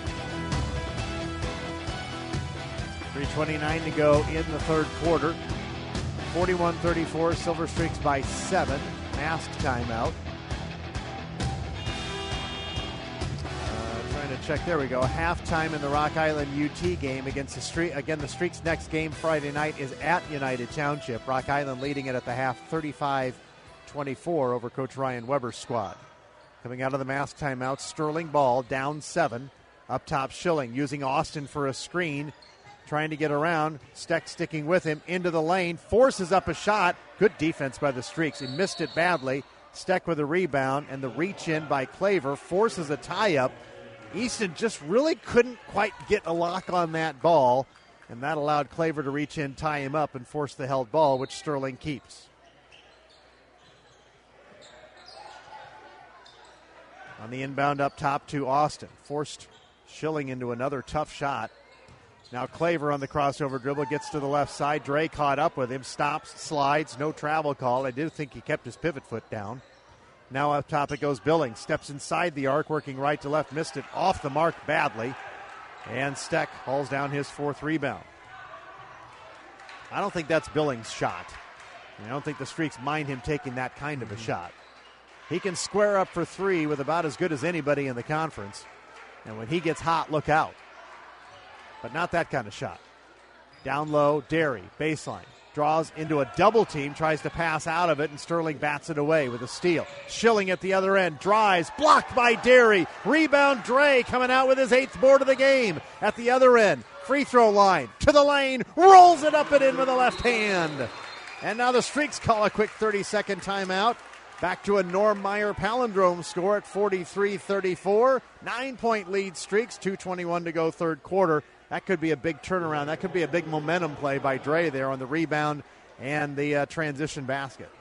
Speaker 2: three twenty-nine to go in the third quarter. forty-one thirty-four, Silver Streaks by seven. Mask timeout. To check. There we go. Halftime in the Rock Island U T game against the Streak. Again, the Streaks' next game Friday night is at United Township. Rock Island leading it at the half thirty-five twenty-four over Coach Ryan Weber's squad. Coming out of the mask timeout, Sterling ball down seven. Up top, Schilling using Austin for a screen. Trying to get around. Steck sticking with him into the lane. Forces up a shot. Good defense by the Streaks. He missed it badly. Steck with a rebound, and the reach in by Claver forces a tie-up. Easton just really couldn't quite get a lock on that ball, and that allowed Claver to reach in, tie him up, and force the held ball, which Sterling keeps. On the inbound up top to Austin. Forced Schilling into another tough shot. Now Claver on the crossover dribble, gets to the left side. Dre caught up with him, stops, slides, no travel call. I do think he kept his pivot foot down. Now up top it goes Billings. Steps inside the arc, working right to left. Missed it off the mark badly. And Steck hauls down his fourth rebound. I don't think that's Billings' shot. I don't think the Streaks mind him taking that kind of a shot. He can square up for three with about as good as anybody in the conference. And when he gets hot, look out. But not that kind of shot. Down low, Derry, baseline. Draws into a double team, tries to pass out of it, and Sterling bats it away with a steal. Schilling at the other end, drives, blocked by Derry. Rebound, Dre coming out with his eighth board of the game. At the other end, free throw line, to the lane, rolls it up and in with the left hand. And now the Streaks call a quick thirty-second timeout. Back to a Norm Meyer palindrome score at forty-three thirty-four. Nine-point lead Streaks, two twenty-one to go third quarter. That could be a big turnaround. That could be a big momentum play by Dre there on the rebound and the uh, transition basket.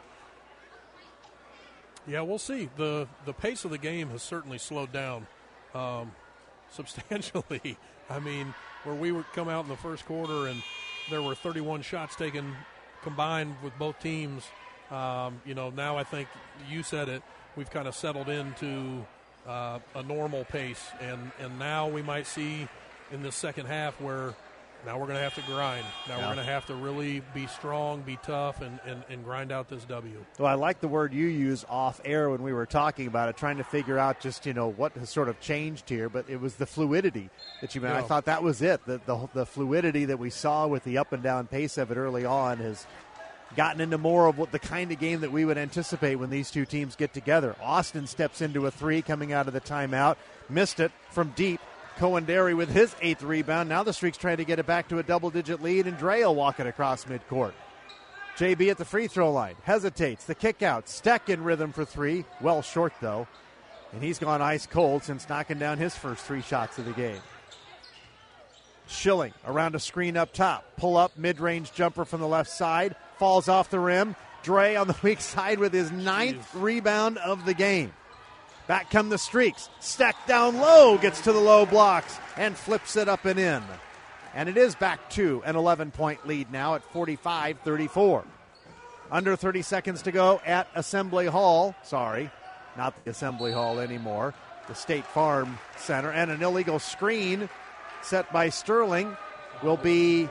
Speaker 5: Yeah, we'll see. The the pace of the game has certainly slowed down um, substantially. I mean, where we would come out in the first quarter and there were thirty-one shots taken combined with both teams. Um, you know, now I think you said it, we've kind of settled into uh, a normal pace. And, and now we might see in the second half where now we're going to have to grind. Now yeah. we're going to have to really be strong, be tough, and, and, and grind out this W.
Speaker 2: Well, I like the word you used off air when we were talking about it, trying to figure out just, you know, what has sort of changed here. But it was the fluidity that you meant. Yeah. I thought that was it. The, the the fluidity that we saw with the up and down pace of it early on has gotten into more of what the kind of game that we would anticipate when these two teams get together. Austin steps into a three coming out of the timeout. Missed it from deep. Cohen-Derry with his eighth rebound. Now the Streaks trying to get it back to a double-digit lead, and Dre will walk it across midcourt. J B at the free throw line. Hesitates. The kick out. Steck in rhythm for three. Well short, though. And he's gone ice cold since knocking down his first three shots of the game. Schilling around a screen up top. Pull up, mid-range jumper from the left side. Falls off the rim. Dre on the weak side with his ninth Jeez. rebound of the game. Back come the Streaks. Steck down low, gets to the low blocks, and flips it up and in. And it is back to an eleven-point lead now at forty-five thirty-four. Under thirty seconds to go at Assembly Hall. Sorry, not the Assembly Hall anymore. the State Farm Center. And an illegal screen set by Sterling will be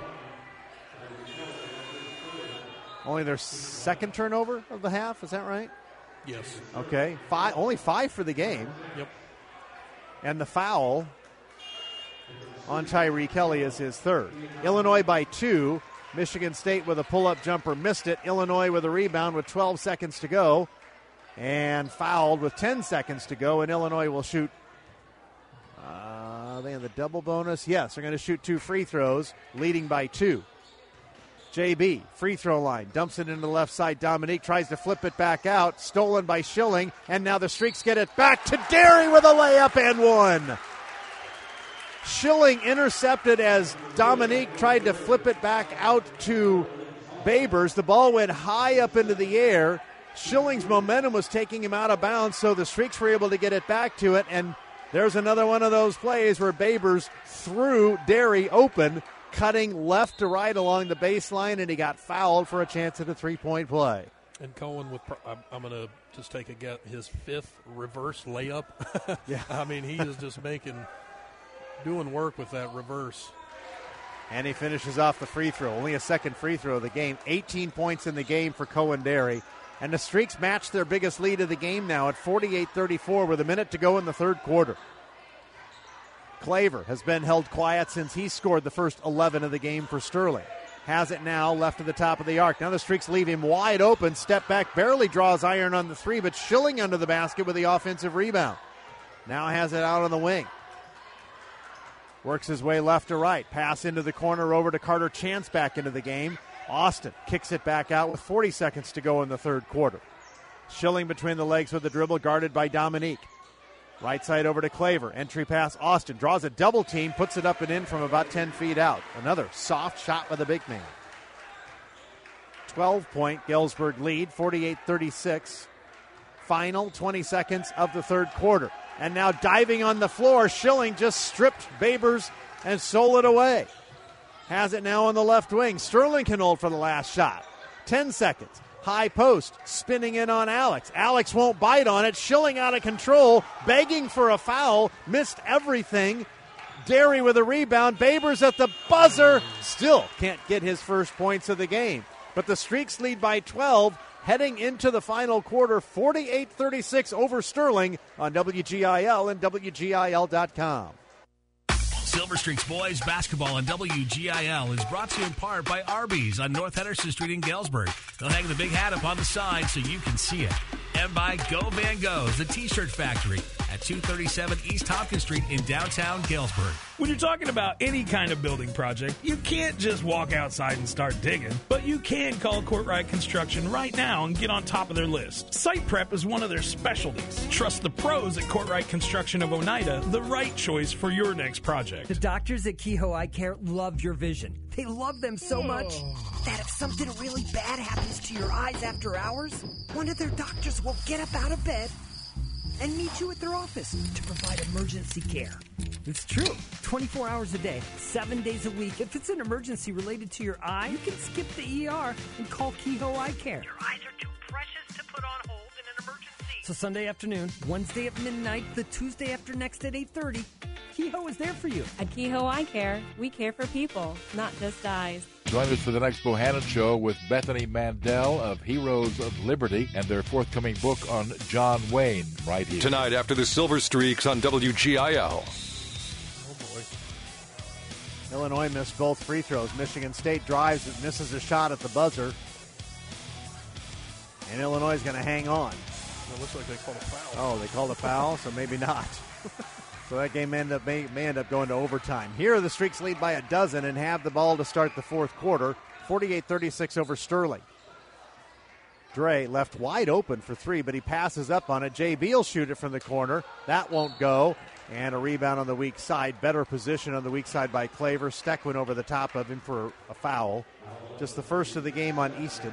Speaker 2: only their second turnover of the half. Is that right?
Speaker 5: Yes.
Speaker 2: Okay. Five, only five for the game.
Speaker 5: Yep.
Speaker 2: And the foul on Tyree Kelly is his third. Illinois by two. Michigan State with a pull-up jumper missed it. Illinois with a rebound with twelve seconds to go. And fouled with ten seconds to go. And Illinois will shoot. Uh, are they in the double bonus? Yes, they're going to shoot two free throws, leading by two. J B, free throw line, dumps it into the left side. Dominique tries to flip it back out. Stolen by Schilling. And now the Streaks get it back to Derry with a layup and one. Schilling intercepted as Dominique tried to flip it back out to Babers. The ball went high up into the air. Schilling's momentum was taking him out of bounds, so the Streaks were able to get it back to it. And there's another one of those plays where Babers threw Derry open, cutting left to right along the baseline, and he got fouled for a chance at a three-point play.
Speaker 5: And Cohen, with I'm, I'm going to just take a guess, his fifth reverse layup.
Speaker 2: Yeah.
Speaker 5: I mean, he is just making, doing work with that reverse.
Speaker 2: And he finishes off the free throw. Only a second free throw of the game. eighteen points in the game for Cohen Derry. And the Streaks match their biggest lead of the game now at forty-eight thirty-four with a minute to go in the third quarter. Claver has been held quiet since he scored the first eleven of the game for Sterling. Has it now, left to the top of the arc. Now the Streaks leave him wide open. Step back, barely draws iron on the three, but Schilling under the basket with the offensive rebound. Now has it out on the wing. Works his way left to right. Pass into the corner over to Carter Chance back into the game. Austin kicks it back out with forty seconds to go in the third quarter. Schilling between the legs with the dribble, guarded by Dominique. Right side over to Claver. Entry pass, Austin draws a double team, puts it up and in from about ten feet out. Another soft shot with a big man. twelve-point Galesburg lead, forty-eight thirty-six. Final twenty seconds of the third quarter. And now diving on the floor, Schilling just stripped Babers and stole it away. Has it now on the left wing. Sterling can hold for the last shot. Ten seconds. High post, spinning in on Alex. Alex won't bite on it. Schilling out of control, begging for a foul. Missed everything. Derry with a rebound. Babers at the buzzer. Still can't get his first points of the game. But the Streaks lead by twelve, heading into the final quarter, forty-eight thirty-six over Sterling on W G I L and W G I L dot com.
Speaker 16: Silver Streaks Boys Basketball on W G I L is brought to you in part by Arby's on North Henderson Street in Galesburg. They'll hang the big hat up on the side so you can see it. And by Go Van Go's, the T-shirt factory at two thirty-seven East Hopkins Street in downtown Galesburg.
Speaker 7: When you're talking about any kind of building project, you can't just walk outside and start digging, but you can call Courtright Construction right now and get on top of their list. Site prep is one of their specialties. Trust the pros at Courtright Construction of Oneida, the right choice for your next project.
Speaker 19: The doctors at Kehoe Eye Care love your vision. They love them so much that if something really bad happens to your eyes after hours, one of their doctors will get up out of bed and meet you at their office to provide emergency care. It's true. twenty-four hours a day, seven days a week. If it's an emergency related to your eye, you can skip the E R and call Kehoe Eye Care.
Speaker 20: Your eyes are too precious to put on hold in an emergency.
Speaker 19: So Sunday afternoon, Wednesday at midnight, the Tuesday after next at eight thirty, Kehoe is there for you.
Speaker 21: At Kehoe Eye Care, we care for people, not just eyes.
Speaker 22: Join us for the next Bohannon Show with Bethany Mandel of Heroes of Liberty and their forthcoming book on John Wayne right here.
Speaker 1: Tonight after the Silver Streaks on W G I L.
Speaker 2: Oh, boy. Illinois missed both free throws. Michigan State drives and misses a shot at the buzzer. And Illinois is going to hang on.
Speaker 5: It looks like they called a foul.
Speaker 2: Oh, they called a foul, so maybe not. So that game may end, up, may, may end up going to overtime. Here, the Streaks lead by a dozen and have the ball to start the fourth quarter. forty-eight thirty-six over Sterling. Dre left wide open for three, but he passes up on it. J B will shoot it from the corner. That won't go. And a rebound on the weak side. Better position on the weak side by Claver. Steck went over the top of him for a foul. Just the first of the game on Easton.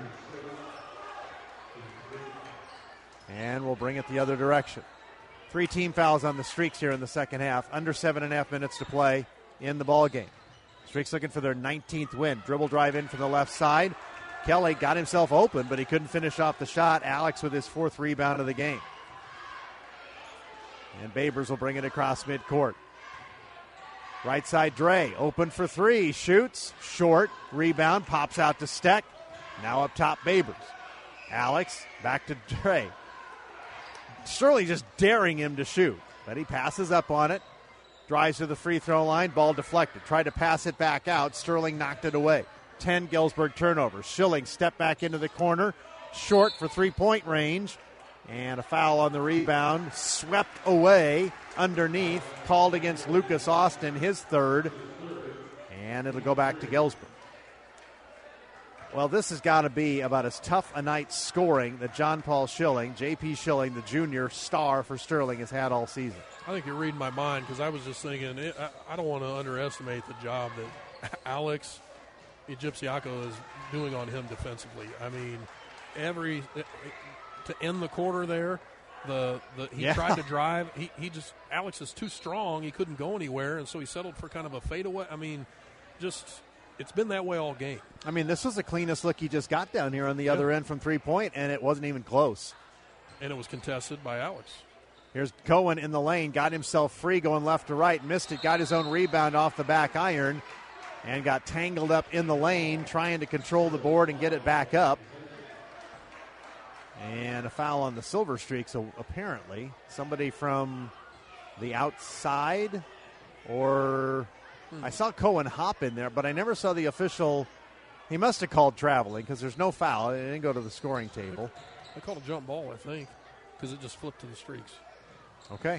Speaker 2: And we'll bring it the other direction. Three team fouls on the Streaks here in the second half. Under seven and a half minutes to play in the ball game. Streaks looking for their nineteenth win. Dribble drive in from the left side. Kelly got himself open, but he couldn't finish off the shot. Alex with his fourth rebound of the game. And Babers will bring it across midcourt. Right side, Dre, open for three, shoots, short, rebound, pops out to Steck. Now up top, Babers. Alex, back to Dre. Sterling just daring him to shoot, but he passes up on it, drives to the free throw line, ball deflected. Tried to pass it back out, Sterling knocked it away. ten Galesburg turnovers. Schilling step back into the corner, short for three-point range, and a foul on the rebound, swept away underneath, called against Lucas Austin, his third, and it'll go back to Galesburg. Well, this has got to be about as tough a night scoring that John Paul Schilling, J P Schilling, the junior star for Sterling, has had all season.
Speaker 5: I think you're reading my mind because I was just thinking, it, I, I don't want to underestimate the job that Alex Egyptiaco is doing on him defensively. I mean, every to end the quarter there, the, the he
Speaker 2: yeah.
Speaker 5: tried to drive. He he just Alex is too strong. He couldn't go anywhere, and so he settled for kind of a fadeaway. I mean, just it's been that way all game.
Speaker 2: I mean, this was the cleanest look he just got down here on the yeah. other end from three-point, and it wasn't even close.
Speaker 5: And it was contested by Alex.
Speaker 2: Here's Cohen in the lane, got himself free going left to right, missed it, got his own rebound off the back iron, and got tangled up in the lane trying to control the board and get it back up. And a foul on the Silver Streak, so apparently somebody from the outside or hmm. I saw Cohen hop in there, but I never saw the official. He must have called traveling because there's no foul. It didn't go to the scoring table.
Speaker 5: They called a jump ball, I think, because it just flipped to the Streaks.
Speaker 2: Okay.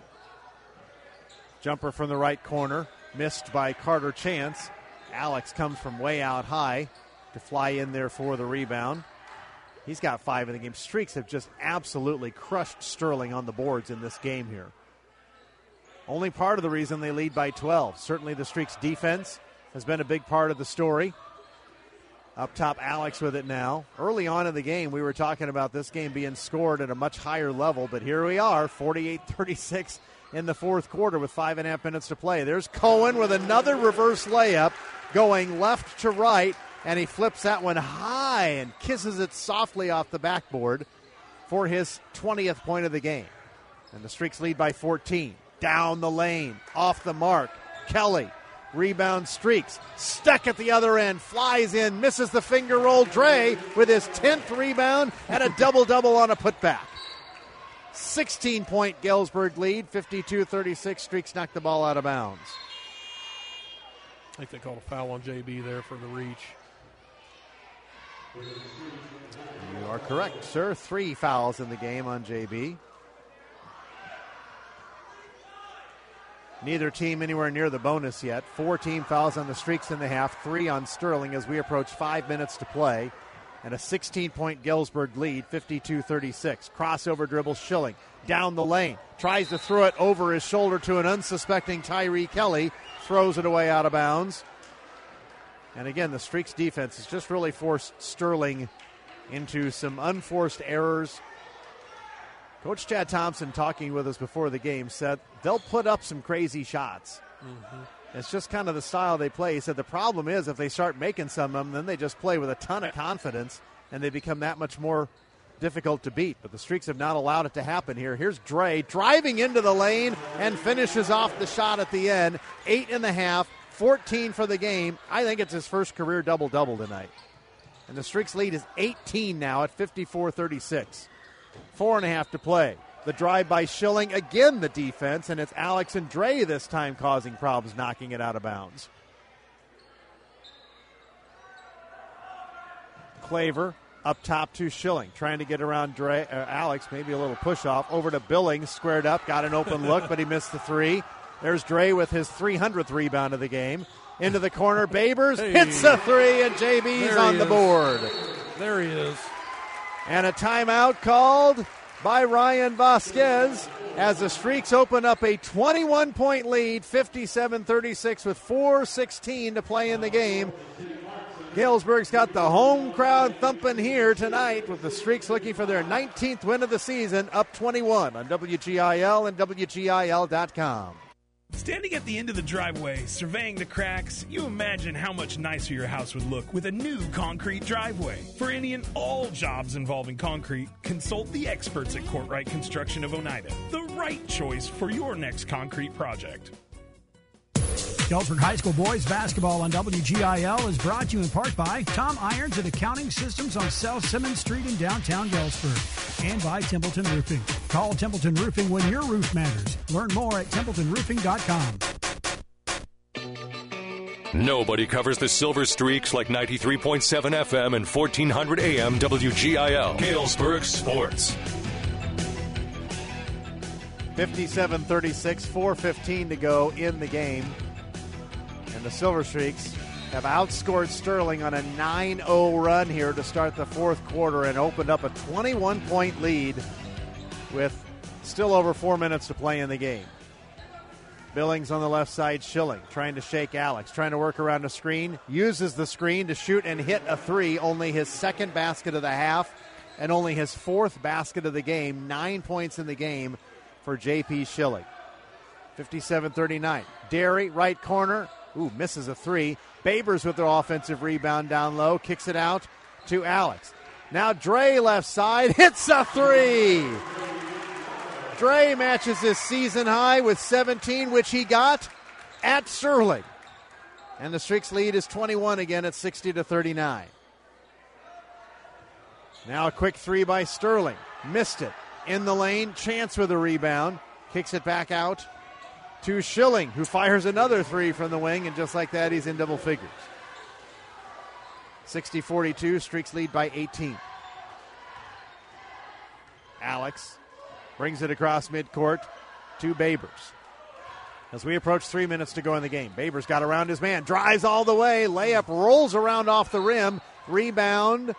Speaker 2: Jumper from the right corner, missed by Carter Chance. Alex comes from way out high to fly in there for the rebound. He's got five in the game. Streaks have just absolutely crushed Sterling on the boards in this game here. Only part of the reason they lead by twelve. Certainly the Streaks' defense has been a big part of the story. Up top, Alex with it now. Early on in the game, we were talking about this game being scored at a much higher level, but here we are, forty-eight thirty-six in the fourth quarter with five and a half minutes to play. There's Cohen with another reverse layup going left to right, and he flips that one high and kisses it softly off the backboard for his twentieth point of the game. And the Streaks lead by fourteen. Down the lane, off the mark, Kelly. Rebound Streaks. Stuck at the other end. Flies in. Misses the finger roll. Dre with his tenth rebound and a double-double on a putback. sixteen-point Galesburg lead. fifty-two thirty-six. Streaks knocked the ball out of bounds.
Speaker 5: I think they called a foul on J B there for the reach.
Speaker 2: You are correct, sir. Three fouls in the game on J B. Neither team anywhere near the bonus yet. Four team fouls on the Streaks in the half, three on Sterling as we approach five minutes to play. And a sixteen-point Galesburg lead, fifty-two thirty-six. Crossover dribble, Schilling down the lane. Tries to throw it over his shoulder to an unsuspecting Tyree Kelly. Throws it away out of bounds. And again, the Streaks defense has just really forced Sterling into some unforced errors. Coach Chad Thompson, talking with us before the game, said they'll put up some crazy shots. Mm-hmm. It's just kind of the style they play. He said the problem is if they start making some of them, then they just play with a ton of confidence, and they become that much more difficult to beat. But the Streaks have not allowed it to happen here. Here's Dre driving into the lane and finishes off the shot at the end. Eight and a half, fourteen for the game. I think it's his first career double-double tonight. And the Streaks lead is eighteen now at fifty-four thirty-six. Four and a half to play. The drive by Schilling, again the defense, and it's Alex and Dre this time causing problems, knocking it out of bounds. Claver up top to Schilling, trying to get around Dre, uh, Alex, maybe a little push-off. Over to Billings, squared up, got an open look, but he missed the three. There's Dre with his three hundredth rebound of the game. Into the corner, Babers hey. hits a three, and J B's on the board.
Speaker 5: There he is.
Speaker 2: And a timeout called by Ryan Vasquez as the Streaks open up a twenty-one-point lead, fifty-seven thirty-six with four sixteen to play in the game. Galesburg's got the home crowd thumping here tonight with the Streaks looking for their nineteenth win of the season, up twenty-one on W G I L and W G I L dot com.
Speaker 7: Standing at the end of the driveway, surveying the cracks, you imagine how much nicer your house would look with a new concrete driveway. For any and all jobs involving concrete, consult the experts at Courtright Construction of Oneida. The right choice for your next concrete project.
Speaker 9: Galesburg High School boys basketball on W G I L is brought to you in part by Tom Irons at Accounting Systems on South Simmons Street in downtown Galesburg, and by Templeton Roofing. Call Templeton Roofing when your roof matters. Learn more at templeton roofing dot com.
Speaker 1: Nobody covers the Silver Streaks like ninety-three point seven F M and fourteen hundred A M W G I L. Galesburg Sports.
Speaker 2: fifty-seven thirty-six, four fifteen to go in the game. And the Silver Streaks have outscored Sterling on a nine oh run here to start the fourth quarter and opened up a twenty-one point lead with still over four minutes to play in the game. Billings on the left side, Schilling trying to shake Alex, trying to work around the screen, uses the screen to shoot and hit a three, only his second basket of the half and only his fourth basket of the game. Nine points in the game for J P Schilling. fifty-seven thirty-nine. Derry, right corner. Ooh, misses a three. Babers with their offensive rebound down low. Kicks it out to Alex. Now Dre left side. Hits a three. Dre matches his season high with seventeen, which he got at Sterling. And the Streaks lead is twenty-one again at sixty to thirty-nine. Now a quick three by Sterling. Missed it. In the lane. Chance with a rebound. Kicks it back out to Schilling, who fires another three from the wing, and just like that, he's in double figures. sixty forty-two, Streaks lead by eighteen. Alex brings it across midcourt to Babers. As we approach three minutes to go in the game, Babers got around his man, drives all the way, layup rolls around off the rim, rebound.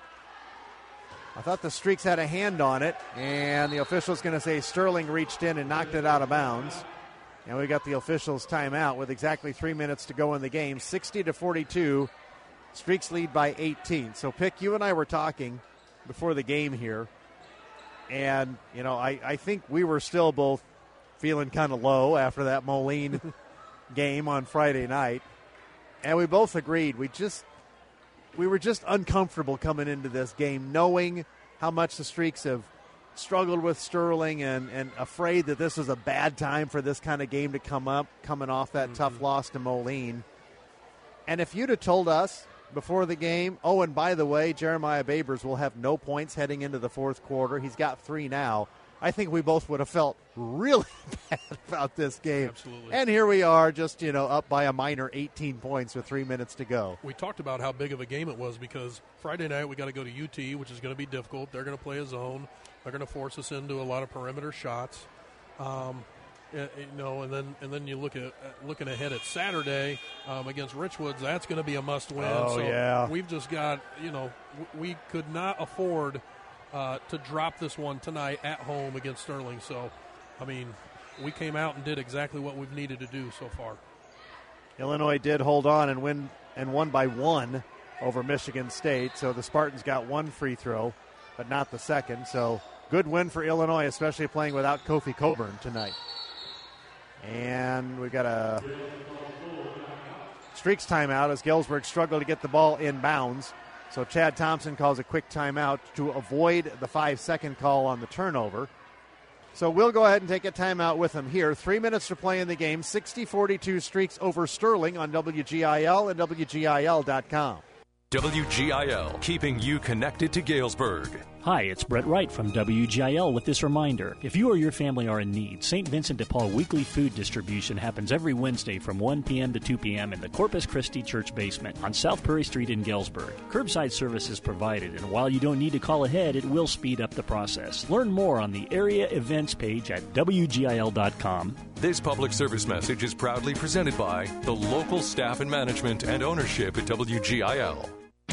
Speaker 2: I thought the Streaks had a hand on it, and the official's going to say Sterling reached in and knocked it out of bounds. And we got the officials' timeout with exactly three minutes to go in the game. sixty to forty-two, Streaks lead by eighteen. So, Pick, you and I were talking before the game here, and, you know, I, I think we were still both feeling kind of low after that Moline game on Friday night. And we both agreed we just we were just uncomfortable coming into this game, knowing how much the Streaks have struggled with Sterling and, and afraid that this was a bad time for this kind of game to come up, coming off that mm-hmm. tough loss to Moline. And if you'd have told us before the game, oh, and by the way, Jeremiah Babers will have no points heading into the fourth quarter. He's got three now. I think we both would have felt really bad about this game.
Speaker 5: Absolutely.
Speaker 2: And here we are, just, you know, up by a minor eighteen points with three minutes to go.
Speaker 5: We talked about how big of a game it was because Friday night we got to go to U T, which is going to be difficult. They're going to play a zone. They're going to force us into a lot of perimeter shots. Um, you know, and then and then you look at looking ahead at Saturday um, against Richwoods. That's going to be a must-win.
Speaker 2: Oh,
Speaker 5: so
Speaker 2: yeah.
Speaker 5: We've just got, you know, we could not afford uh, to drop this one tonight at home against Sterling. So, I mean, we came out and did exactly what we've needed to do so far.
Speaker 2: Illinois did hold on and win and won by one over Michigan State. So the Spartans got one free throw, but not the second. So good win for Illinois, especially playing without Kofi Coburn tonight. And we've got a Streaks timeout as Galesburg struggled to get the ball in bounds. So Chad Thompson calls a quick timeout to avoid the five-second call on the turnover. So we'll go ahead and take a timeout with him here. Three minutes to play in the game. sixty forty-two Streaks over Sterling on W G I L and W G I L dot com.
Speaker 1: W G I L, keeping you connected to Galesburg.
Speaker 3: Hi, it's Brett Wright from W G I L with this reminder. If you or your family are in need, Saint Vincent de Paul weekly food distribution happens every Wednesday from one p.m. to two p.m. in the Corpus Christi Church basement on South Prairie Street in Galesburg. Curbside service is provided, and while you don't need to call ahead, it will speed up the process. Learn more on the area events page at W G I L dot com.
Speaker 1: This public service message is proudly presented by the local staff and management and ownership at W G I L.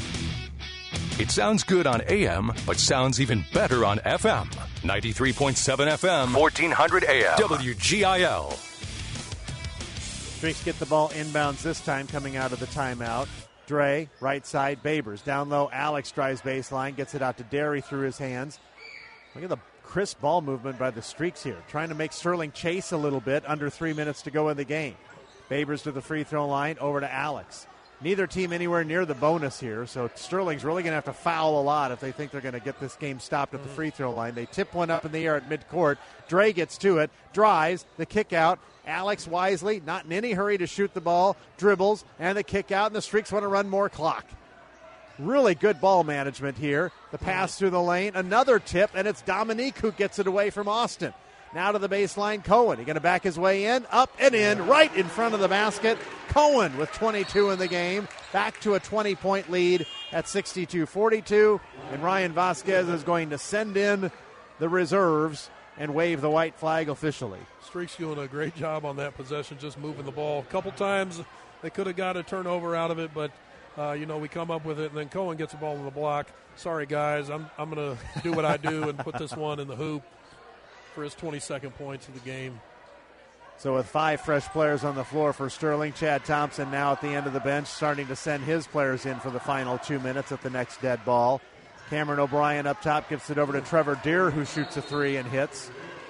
Speaker 1: It sounds good on A M, but sounds even better on F M. ninety-three point seven F M, fourteen hundred A M. W G I L.
Speaker 2: Streaks get the ball inbounds this time coming out of the timeout. Dre, right side, Babers. Down low, Alex drives baseline, gets it out to Derry through his hands. Look at the crisp ball movement by the Streaks here, trying to make Sterling chase a little bit, under three minutes to go in the game. Babers to the free throw line, over to Alex. Neither team anywhere near the bonus here, so Sterling's really going to have to foul a lot if they think they're going to get this game stopped at the free throw line. They tip one up in the air at midcourt. Dre gets to it, drives, the kick out. Alex wisely, not in any hurry to shoot the ball, dribbles, and the kick out, and the Streaks want to run more clock. Really good ball management here. The pass through the lane, another tip, and it's Dominique who gets it away from Austin. Now to the baseline, Cohen. He's going to back his way in, up and in, right in front of the basket. Cohen with twenty-two in the game, back to a twenty-point lead at sixty-two forty-two. And Ryan Vasquez is going to send in the reserves and wave the white flag officially.
Speaker 5: Streaks doing a great job on that possession, just moving the ball. A couple times they could have got a turnover out of it, but, uh, you know, we come up with it, and then Cohen gets the ball in the block. Sorry, guys, I'm, I'm going to do what I do and put this one in the hoop for his twenty-second points of the game.
Speaker 2: So with five fresh players on the floor for Sterling, Chad Thompson now at the end of the bench, starting to send his players in for the final two minutes at the next dead ball. Cameron O'Brien up top gives it over to Trevor Deere, who shoots a three and hits.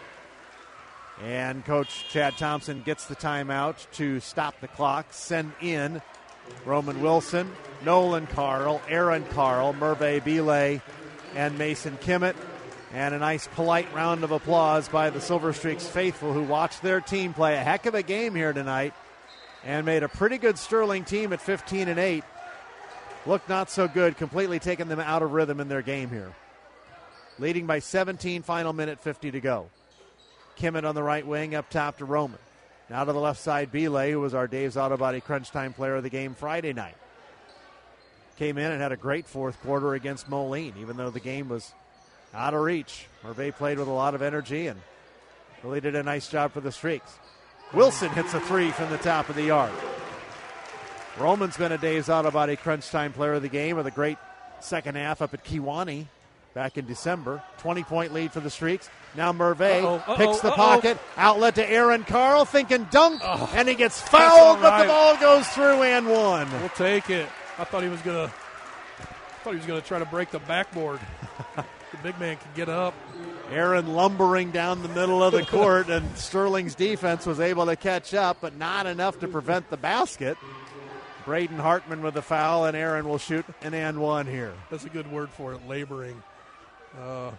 Speaker 2: And Coach Chad Thompson gets the timeout to stop the clock, send in Roman Wilson, Nolan Carl, Aaron Carl, Merve Belay, and Mason Kimmett. And a nice polite round of applause by the Silver Streaks faithful who watched their team play a heck of a game here tonight and made a pretty good Sterling team at fifteen and eight. Looked not so good, completely taking them out of rhythm in their game here. Leading by seventeen, final minute, fifty to go. Kimmett on the right wing, up top to Roman. Now to the left side, Belay, who was our Dave's Auto Body Crunch Time player of the game Friday night. Came in and had a great fourth quarter against Moline, even though the game was out of reach. Merve played with a lot of energy and really did a nice job for the Streaks. Wilson hits a three from the top of the yard. Roman's been a Dave's Auto Body Crunch Time player of the game with a great second half up at Kewanee back in December. twenty-point lead for the Streaks. Now Merve
Speaker 5: Uh-oh, uh-oh,
Speaker 2: picks the
Speaker 5: uh-oh.
Speaker 2: pocket. Outlet to Aaron Carl, thinking dunk, oh, and he gets fouled, but
Speaker 5: right.
Speaker 2: the ball goes through and one.
Speaker 5: We'll take it. I thought he was going to thought he was going to try to break the backboard. The big man could get up.
Speaker 2: Aaron lumbering down the middle of the court, and Sterling's defense was able to catch up, but not enough to prevent the basket. Braden Hartman with the foul, and Aaron will shoot an and one here.
Speaker 5: That's a good word for it, laboring. Uh,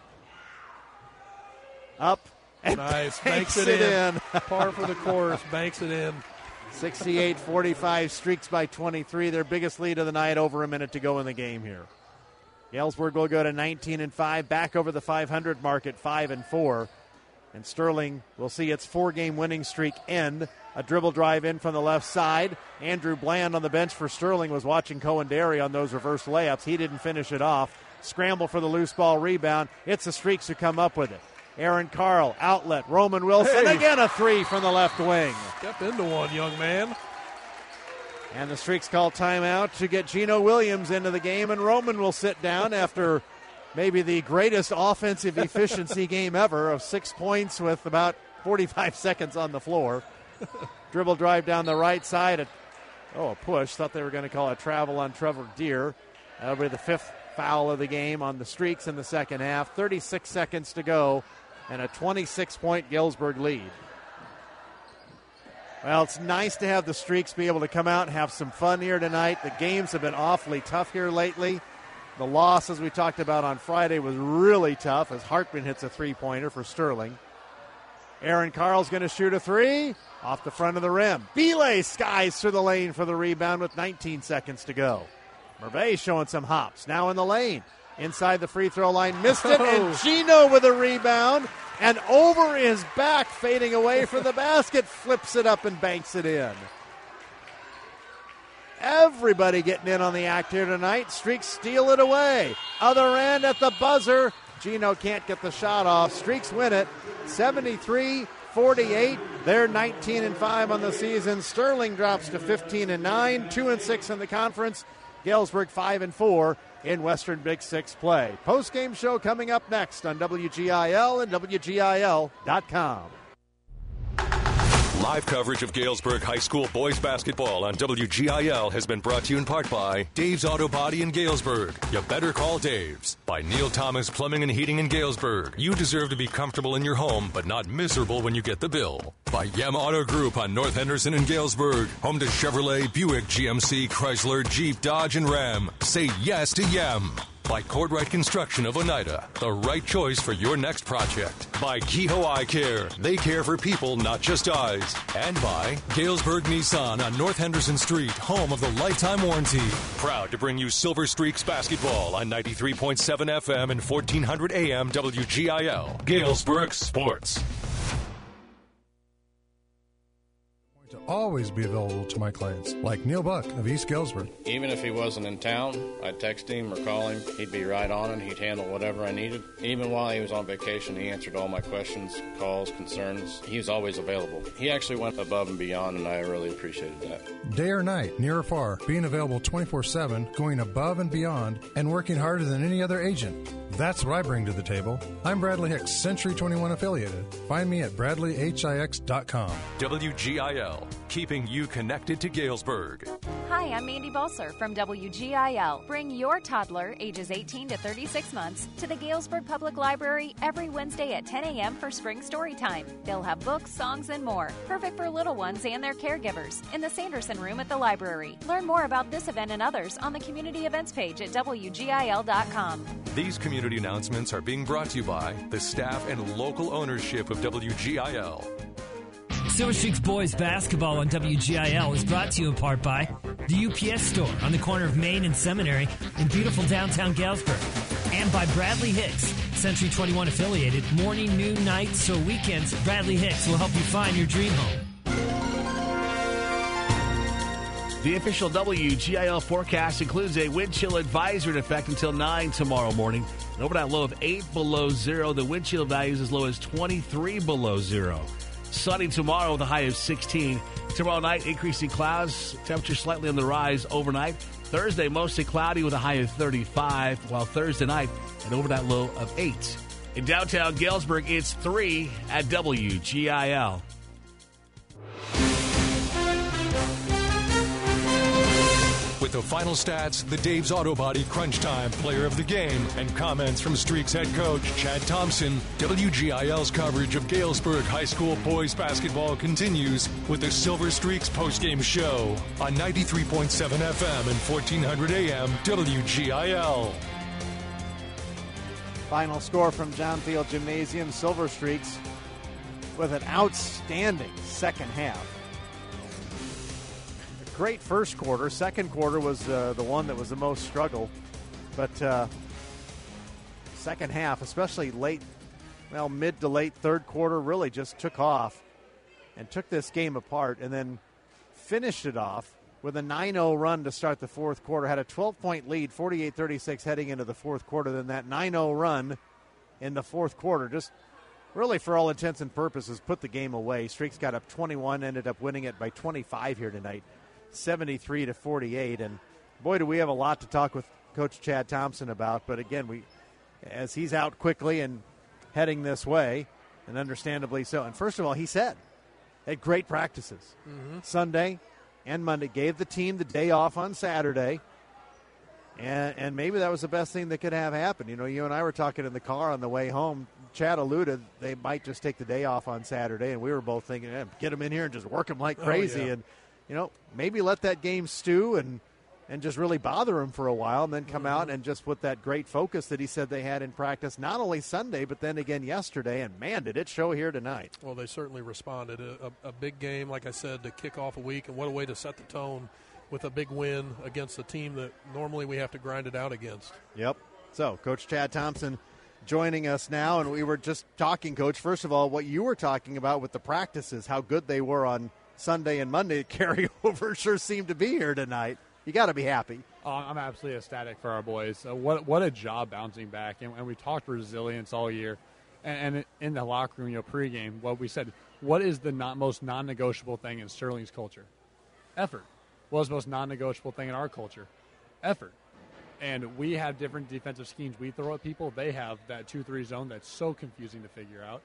Speaker 2: Up. And
Speaker 5: nice.
Speaker 2: Banks,
Speaker 5: Banks it,
Speaker 2: it
Speaker 5: in.
Speaker 2: in.
Speaker 5: Par for the course. Banks it in.
Speaker 2: sixty-eight forty-five, Streaks by twenty-three. Their biggest lead of the night, over a minute to go in the game here. Galesburg will go to nineteen and five, back over the five hundred mark at five and four. And Sterling will see its four-game winning streak end. A dribble drive in from the left side. Andrew Bland on the bench for Sterling was watching Cohen Derry on those reverse layups. He didn't finish it off. Scramble for the loose ball rebound. It's the Streaks who come up with it. Aaron Carl, outlet. Roman Wilson,
Speaker 5: Hey.
Speaker 2: again a three from the left wing.
Speaker 5: Step into one, young man.
Speaker 2: And the Streaks call timeout to get Gino Williams into the game, and Roman will sit down after maybe the greatest offensive efficiency game ever of six points with about forty-five seconds on the floor. Dribble drive down the right side. At, oh, a push. Thought they were going to call a travel on Trevor Deere. That'll be the fifth foul of the game on the Streaks in the second half. thirty-six seconds to go, and a twenty-six point Galesburg lead. Well, it's nice to have the Streaks be able to come out and have some fun here tonight. The games have been awfully tough here lately. The loss, as we talked about on Friday, was really tough as Hartman hits a three-pointer for Sterling. Aaron Carl's going to shoot a three off the front of the rim. Belay skies through the lane for the rebound with nineteen seconds to go. Merve showing some hops. Now in the lane. Inside the free throw line. Missed it. And Gino with a rebound. And over his back, fading away from the basket, flips it up and banks it in. Everybody getting in on the act here tonight. Streaks steal it away. Other end at the buzzer. Gino can't get the shot off. Streaks win it. seventy-three forty-eight. They're nineteen and five on the season. Sterling drops to fifteen and nine, two and six in the conference. Galesburg five and four in Western Big Six play. Post-game show coming up next on W G I L and W G I L dot com.
Speaker 1: Live coverage of Galesburg High School boys basketball on W G I L has been brought to you in part by Dave's Auto Body in Galesburg. You better call Dave's. By Neil Thomas Plumbing and Heating in Galesburg. You deserve to be comfortable in your home, but not miserable when you get the bill. By Yem Auto Group on North Henderson in Galesburg. Home to Chevrolet, Buick, G M C, Chrysler, Jeep, Dodge, and Ram. Say yes to Yem. By Cordwright Construction of Oneida, the right choice for your next project. By Kehoe Eye Care, they care for people, not just eyes. And by Galesburg Nissan on North Henderson Street, home of the lifetime warranty. Proud to bring you Silver Streaks basketball on ninety-three point seven F M and fourteen hundred A M W G I L. Galesburg Sports.
Speaker 4: To always be available to my clients, like Neil Buck of East Galesburg.
Speaker 8: Even if he wasn't in town, I'd text him or call him. He'd be right on it. He'd handle whatever I needed. Even while he was on vacation, he answered all my questions, calls, concerns. He was always available. He actually went above and beyond, and I really appreciated that.
Speaker 4: Day or night, near or far, being available twenty-four seven, going above and beyond, and working harder than any other agent. That's what I bring to the table. I'm Bradley Hicks, Century twenty-one affiliated. Find me at bradley hix dot com.
Speaker 1: W G I L, keeping you connected to Galesburg.
Speaker 23: Hi, I'm Mandy Balser from W G I L. Bring your toddler, ages eighteen to thirty-six months, to the Galesburg Public Library every Wednesday at ten a.m. for Spring Story Time. They'll have books, songs, and more. Perfect for little ones and their caregivers in the Sanderson Room at the library. Learn more about this event and others on the community events page at W G I L dot com.
Speaker 1: These community announcements are being brought to you by the staff and local ownership of W G I L.
Speaker 14: Silver Streaks boys basketball on W G I L is brought to you in part by the U P S store on the corner of Main and Seminary in beautiful downtown Galesburg, and by Bradley Hicks, Century twenty-one affiliated, morning, noon, nights, or weekends. Bradley Hicks will help you find your dream home.
Speaker 16: The official W G I L forecast includes a wind chill advisory in effect until nine tomorrow morning. An overnight low of eight below zero. The wind chill values as low as twenty-three below zero. Sunny tomorrow with a high of sixteen. Tomorrow night, increasing clouds. Temperature slightly on the rise overnight. Thursday, mostly cloudy with a high of thirty-five, while Thursday night, an overnight low of eight. In downtown Galesburg, it's three at W G I L.
Speaker 1: With the final stats, the Dave's Auto Body Crunch Time Player of the Game, and comments from Streaks head coach Chad Thompson, W G I L's coverage of Galesburg High School boys basketball continues with the Silver Streaks postgame show on ninety-three point seven F M and fourteen hundred A M W G I L.
Speaker 2: Final score from John Field Gymnasium, Silver Streaks with an outstanding second half. Great first quarter. Second quarter was uh, the one that was the most struggle. But uh, second half, especially late, well, mid to late third quarter, really just took off and took this game apart and then finished it off with a nine oh run to start the fourth quarter. Had a twelve-point lead, forty-eight thirty-six heading into the fourth quarter. Then that nine oh run in the fourth quarter just really, for all intents and purposes, put the game away. Streaks got up twenty-one, ended up winning it by twenty-five here tonight. seventy-three to forty-eight, and boy, do we have a lot to talk with Coach Chad Thompson about. But again, we, as he's out quickly and heading this way, and understandably so. And first of all, he said, had great practices mm-hmm. Sunday and Monday. Gave the team the day off on Saturday, and and maybe that was the best thing that could have happened. You know, you and I were talking in the car on the way home. Chad alluded they might just take the day off on Saturday, and we were both thinking, eh, get them in here and just work them like crazy. Oh, yeah. And you know, maybe let that game stew and and just really bother him for a while and then come mm-hmm. out and just with that great focus that he said they had in practice, not only Sunday, but then again yesterday. And, man, did it show here tonight.
Speaker 5: Well, they certainly responded. A, a, a big game, like I said, to kick off a week, and what a way to set the tone with a big win against a team that normally we have to grind it out against.
Speaker 2: Yep. So, Coach Chad Thompson joining us now, and we were just talking, Coach, first of all, what you were talking about with the practices, how good they were on Sunday and Monday. Carryover sure seemed to be here tonight. You got to be happy.
Speaker 24: Oh, I'm absolutely ecstatic for our boys. Uh, what what a job bouncing back. And, and we talked resilience all year. And, and in the locker room, you know, pregame, what we said, what is the not, most non-negotiable thing in Sterling's culture? Effort. What is the most non-negotiable thing in our culture? Effort. And we have different defensive schemes we throw at people. They have that two three zone that's so confusing to figure out.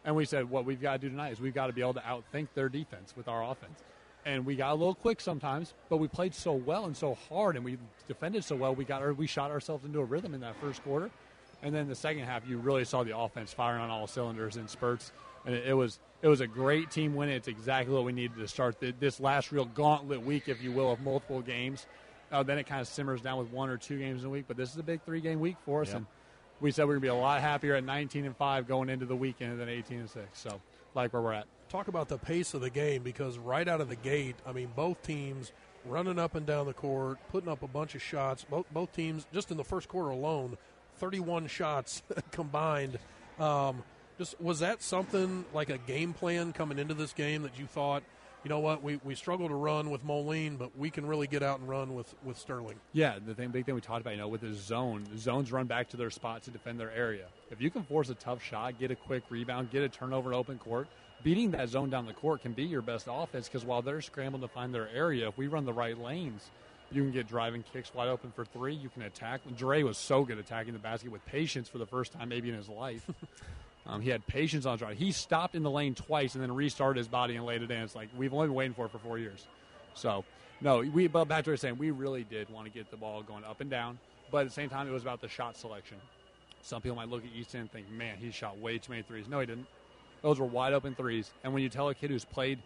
Speaker 24: And we said, what we've got to do tonight is we've got to be able to outthink their defense with our offense. And we got a little quick sometimes, but we played so well and so hard, and we defended so well, we got our, we shot ourselves into a rhythm in that first quarter. And then the second half, you really saw the offense firing on all cylinders in spurts. And it, it was it was a great team win. It's exactly what we needed to start the, this last real gauntlet week, if you will, of multiple games. Uh, then it kind of simmers down with one or two games in a week. But this is a big three-game week for us. Yep. And we said we we're going to be a lot happier at nineteen and five going into the weekend than eighteen and six. So, like where we're at.
Speaker 5: Talk about the pace of the game, because right out of the gate, I mean, both teams running up and down the court, putting up a bunch of shots. Both both teams, just in the first quarter alone, thirty-one shots combined. Um, just was that something like a game plan coming into this game that you thought, you know what, we, we struggle to run with Moline, but we can really get out and run with, with Sterling?
Speaker 24: Yeah, the thing, big thing we talked about, you know, with the zone, the zones run back to their spot to defend their area. If you can force a tough shot, get a quick rebound, get a turnover in open court, beating that zone down the court can be your best offense, because while they're scrambling to find their area, if we run the right lanes, you can get driving kicks wide open for three. You can attack. Dre was so good attacking the basket with patience for the first time maybe in his life. um, he had patience on drive. He stopped in the lane twice and then restarted his body and laid it in. It's like we've only been waiting for it for four years. So, no, we. But back to what I was saying, we really did want to get the ball going up and down. But at the same time, it was about the shot selection. Some people might look at Easton and think, man, he shot way too many threes. No, he didn't. Those were wide open threes. And when you tell a kid who's played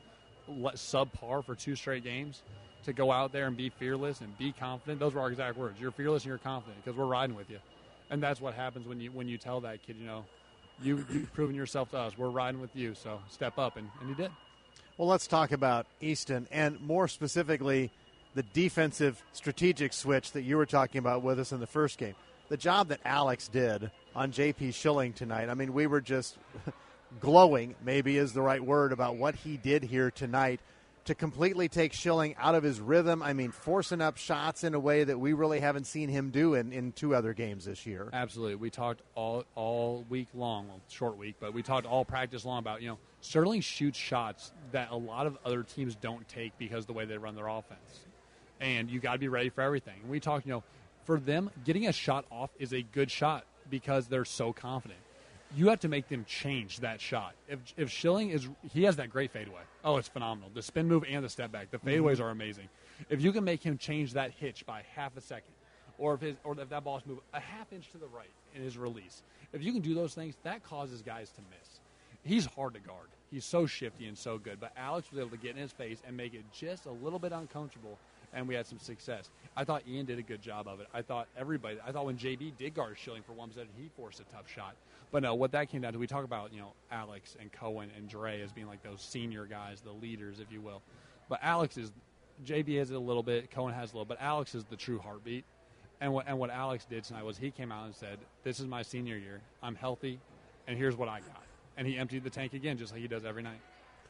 Speaker 24: subpar for two straight games to go out there and be fearless and be confident, those were our exact words. You're fearless and you're confident because we're riding with you. And that's what happens when you when you tell that kid, you know, you, you've proven yourself to us. We're riding with you, so step up. And, and he did.
Speaker 2: Well, let's talk about Easton, and more specifically the defensive strategic switch that you were talking about with us in the first game. The job that Alex did on J P Schilling tonight, I mean, we were just glowing, maybe is the right word, about what he did here tonight to completely take Schilling out of his rhythm. I mean, forcing up shots in a way that we really haven't seen him do in, in two other games this year.
Speaker 24: Absolutely. We talked all all week long, well, short week, but we talked all practice long about, you know, Sterling shoots shots that a lot of other teams don't take because of the way they run their offense. And you got to be ready for everything. And we talked, you know, for them, getting a shot off is a good shot because they're so confident. You have to make them change that shot. If if Schilling is, he has that great fadeaway. Oh, it's phenomenal. The spin move and the step back. The fadeaways mm-hmm. are amazing. If you can make him change that hitch by half a second, or if his, or if that ball's moved a half inch to the right in his release, if you can do those things, that causes guys to miss. He's hard to guard. He's so shifty and so good. But Alex was able to get in his face and make it just a little bit uncomfortable, and we had some success. I thought Ian did a good job of it. I thought everybody, I thought when J B did guard Schilling for one second, he forced a tough shot. But no, what that came down to, we talk about, you know, Alex and Cohen and Dre as being like those senior guys, the leaders, if you will. But Alex is, J B has it a little bit, Cohen has a little, but Alex is the true heartbeat. And what and what Alex did tonight was he came out and said, this is my senior year, I'm healthy, and here's what I got. And he emptied the tank again, just like he does every night.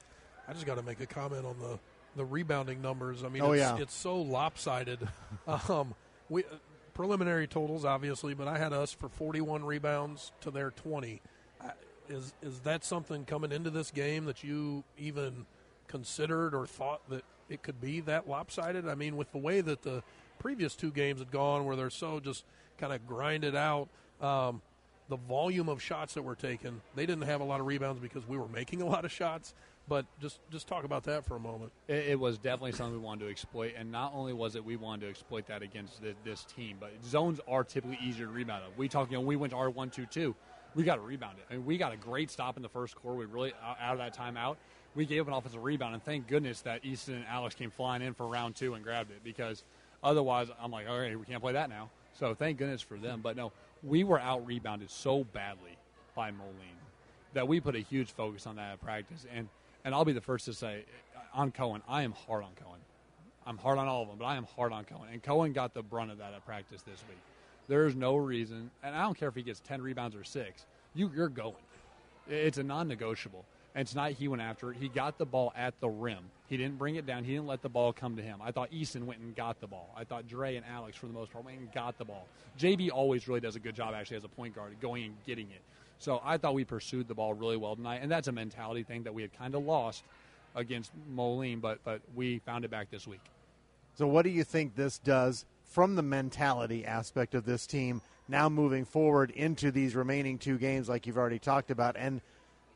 Speaker 5: I just got to make a comment on the, the rebounding numbers. I mean,
Speaker 2: oh,
Speaker 5: it's,
Speaker 2: yeah.
Speaker 5: it's so lopsided. um, we uh, preliminary totals, obviously, but I had us for forty-one rebounds to their twenty. Uh, is is that something coming into this game that you even considered or thought that it could be that lopsided? I mean, with the way that the previous two games had gone, where they're so just kind of grinded out, um, the volume of shots that were taken, they didn't have a lot of rebounds because we were making a lot of shots. But just, just talk about that for a moment.
Speaker 24: It, it was definitely something we wanted to exploit, and not only was it we wanted to exploit that against the, this team, but zones are typically easier to rebound of. We talked, you know, we went to our one two two. We got to rebound it. I mean, we got a great stop in the first quarter. We really, out of that timeout, we gave up an offensive rebound, and thank goodness that Easton and Alex came flying in for round two and grabbed it, because otherwise I'm like, all right, we can't play that now. So thank goodness for them. But no, we were out-rebounded so badly by Moline that we put a huge focus on that at practice. And And I'll be the first to say, on Cohen, I am hard on Cohen. I'm hard on all of them, but I am hard on Cohen. And Cohen got the brunt of that at practice this week. There is no reason, and I don't care if he gets ten rebounds or six, you, you're going. It's a non-negotiable. And tonight he went after it. He got the ball at the rim. He didn't bring it down. He didn't let the ball come to him. I thought Easton went and got the ball. I thought Dre and Alex, for the most part, went and got the ball. J B always really does a good job, actually, as a point guard, going and getting it. So I thought we pursued the ball really well tonight, and that's a mentality thing that we had kind of lost against Moline, but but we found it back this week.
Speaker 2: So what do you think this does from the mentality aspect of this team now moving forward into these remaining two games like you've already talked about? And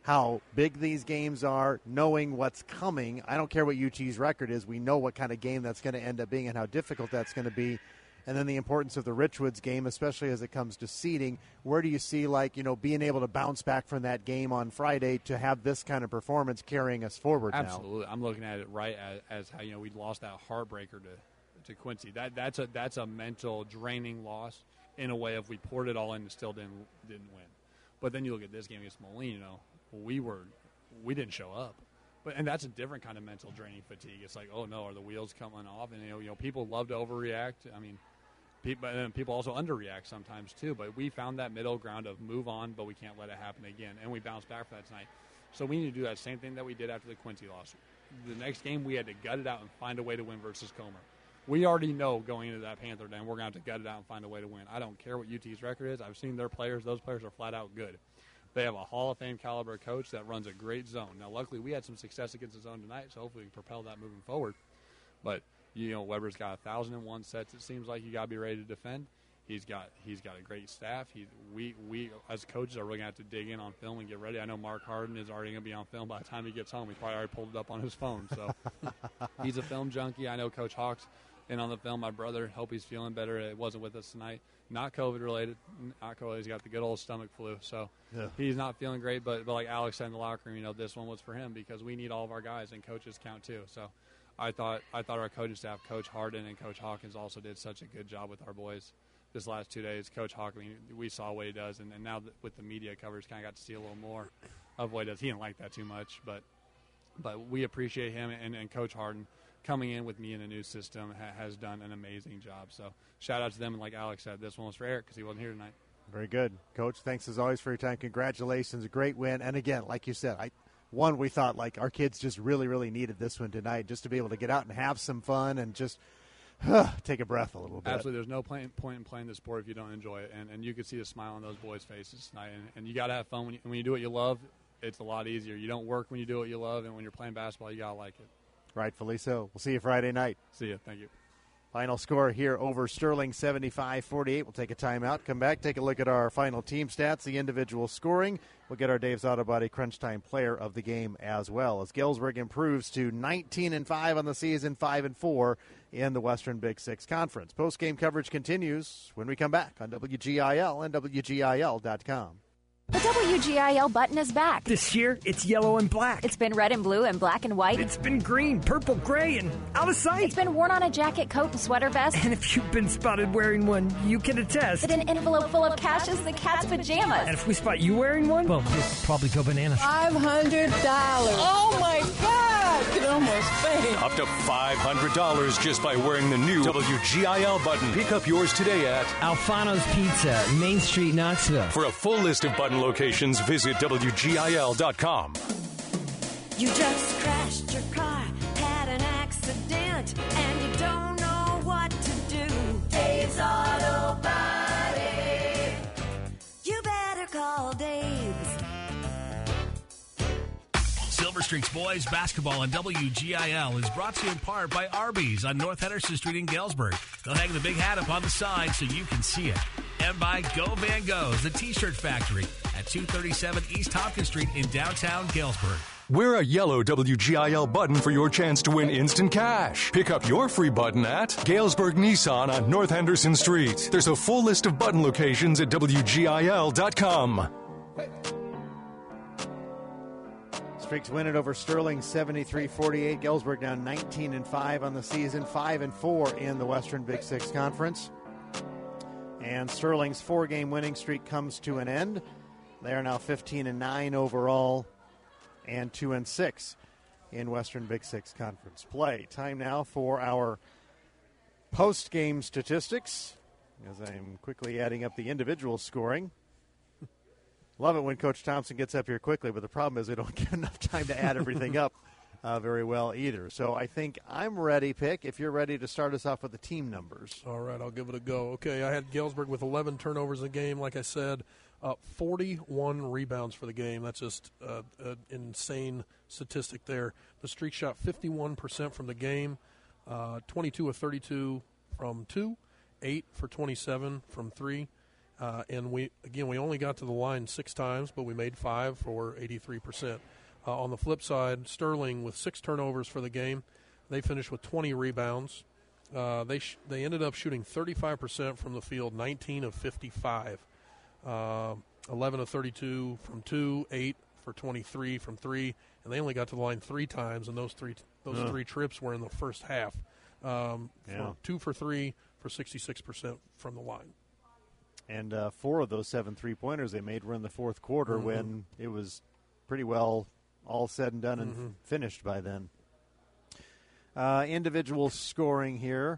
Speaker 2: how big these games are, knowing what's coming. I don't care what U T's record is. We know what kind of game that's going to end up being and how difficult that's going to be. And then the importance of the Richwoods game, especially as it comes to seeding. Where do you see, like, you know, being able to bounce back from that game on Friday to have this kind of performance carrying us forward
Speaker 24: Absolutely.
Speaker 2: now?
Speaker 24: Absolutely. I'm looking at it right as, as how, you know, we lost that heartbreaker to, to Quincy. That That's a that's a mental draining loss in a way if we poured it all in and still didn't didn't win. But then you look at this game against Moline, you know, we were we didn't show up. But and that's a different kind of mental draining fatigue. It's like, oh, no, are the wheels coming off? And, you know, you know people love to overreact. I mean, People, and people also underreact sometimes too, but we found that middle ground of move on, but we can't let it happen again, and we bounced back for that tonight. So we need to do that same thing that we did after the Quincy loss. The next game, we had to gut it out and find a way to win versus Comer. We already know going into that Panther Den, we're going to have to gut it out and find a way to win. I don't care what U T's record is. I've seen their players. Those players are flat out good. They have a Hall of Fame caliber coach that runs a great zone. Now, luckily, we had some success against the zone tonight, so hopefully we can propel that moving forward. But you know, Weber's got a thousand and one sets. It seems like you got to be ready to defend. He's got he's got a great staff. He we we as coaches are really gonna have to dig in on film and get ready. I know Mark Harden is already gonna be on film by the time he gets home. He probably already pulled it up on his phone. So he's a film junkie. I know Coach Hawk's in on the film. My brother, hope he's feeling better. It wasn't with us tonight. Not COVID related. Not COVID. He's got the good old stomach flu. So yeah. He's not feeling great. But but like Alex said in the locker room, you know, this one was for him because we need all of our guys and coaches count too. So. I thought I thought our coaching staff, Coach Harden and Coach Hawkins, also did such a good job with our boys this last two days. Coach Hawkins, we saw what he does, and, and now that with the media coverage, kind of got to see a little more of what he does. He didn't like that too much, but but we appreciate him and, and Coach Harden coming in with me in a new system ha- has done an amazing job. So shout out to them, and like Alex said, this one was for Eric because he wasn't here tonight.
Speaker 2: Very good, Coach. Thanks as always for your time. Congratulations, a great win, and again, like you said, I. One, we thought, like, our kids just really, really needed this one tonight just to be able to get out and have some fun and just huh, take a breath a little bit.
Speaker 24: Absolutely. There's no point in playing the sport if you don't enjoy it. And, and you can see the smile on those boys' faces tonight. And, and you got to have fun. When you, when you do what you love, it's a lot easier. You don't work when you do what you love, and when you're playing basketball, you got to like it.
Speaker 2: Rightfully so. We'll see you Friday night.
Speaker 24: See you. Thank you.
Speaker 2: Final score here over Sterling, seventy-five forty-eight. We'll take a timeout, come back, take a look at our final team stats, the individual scoring. We'll get our Dave's Auto Body Crunch Time player of the game as well, as Galesburg improves to nineteen and five on the season, five and four in the Western Big Six Conference. Post-game coverage continues when we come back on W G I L and W G I L dot com.
Speaker 23: The W G I L button is back.
Speaker 9: This year, it's yellow and black.
Speaker 23: It's been red and blue and black and white.
Speaker 9: It's been green, purple, gray, and out of sight.
Speaker 23: It's been worn on a jacket, coat, and sweater vest.
Speaker 9: And if you've been spotted wearing one, you can attest
Speaker 23: that an envelope full of cash is the cat's pajamas.
Speaker 9: And if we spot you wearing one, well, you'll probably go bananas.
Speaker 10: five hundred dollars. Oh, my God. I could almost faint.
Speaker 1: Up to five hundred dollars just by wearing the new W G I L button. Pick up yours today at
Speaker 14: Alfano's Pizza, Main Street, Knoxville.
Speaker 1: For a full list of button locations, visit W G I L dot com.
Speaker 6: You just crashed your car, had an accident, and you don't know what to do. Dave's Auto Body. You better call Dave's.
Speaker 16: Silver Streaks Boys Basketball on W G I L is brought to you in part by Arby's on North Henderson Street in Galesburg. They'll hang the big hat up on the side so you can see it. And by Go Van Go's, the T-shirt factory at two thirty-seven East Hopkins Street in downtown Galesburg.
Speaker 1: Wear a yellow W G I L button for your chance to win instant cash. Pick up your free button at Galesburg Nissan on North Henderson Street. There's a full list of button locations at W G I L dot com.
Speaker 2: Streaks win it over Sterling, seventy-three forty-eight. Galesburg now nineteen and five on the season, five and four in the Western Big Six Conference. And Sterling's four-game winning streak comes to an end. They are now fifteen and nine overall and two and six in Western Big Six Conference play. Time now for our post-game statistics, as I'm quickly adding up the individual scoring. Love it when Coach Thompson gets up here quickly, but the problem is we don't get enough time to add everything up uh, very well either. So I think I'm ready, Pick, if you're ready to start us off with the team numbers.
Speaker 5: All right, I'll give it a go. Okay, I had Galesburg with eleven turnovers in the game, like I said. Uh, forty-one rebounds for the game. That's just uh, an insane statistic there. The streak shot fifty-one percent from the game, uh, twenty-two of thirty-two from two, eight for twenty-seven from three. Uh, and we again, we only got to the line six times, but we made five for eighty-three percent. Uh, on the flip side, Sterling with six turnovers for the game. They finished with twenty rebounds. Uh, they sh- they ended up shooting thirty-five percent from the field, nineteen of fifty-five, uh, eleven of thirty-two from two, eight for twenty-three from three, and they only got to the line three times, and those three those
Speaker 2: Ugh.
Speaker 5: three trips were in the first half. Um,
Speaker 2: Yeah.
Speaker 5: for two for three for sixty-six percent from the line.
Speaker 2: And uh, four of those seven three-pointers they made were in the fourth quarter
Speaker 5: Mhm.
Speaker 2: when it was pretty well all said and done and
Speaker 5: Mhm.
Speaker 2: finished by then. Uh, individual scoring here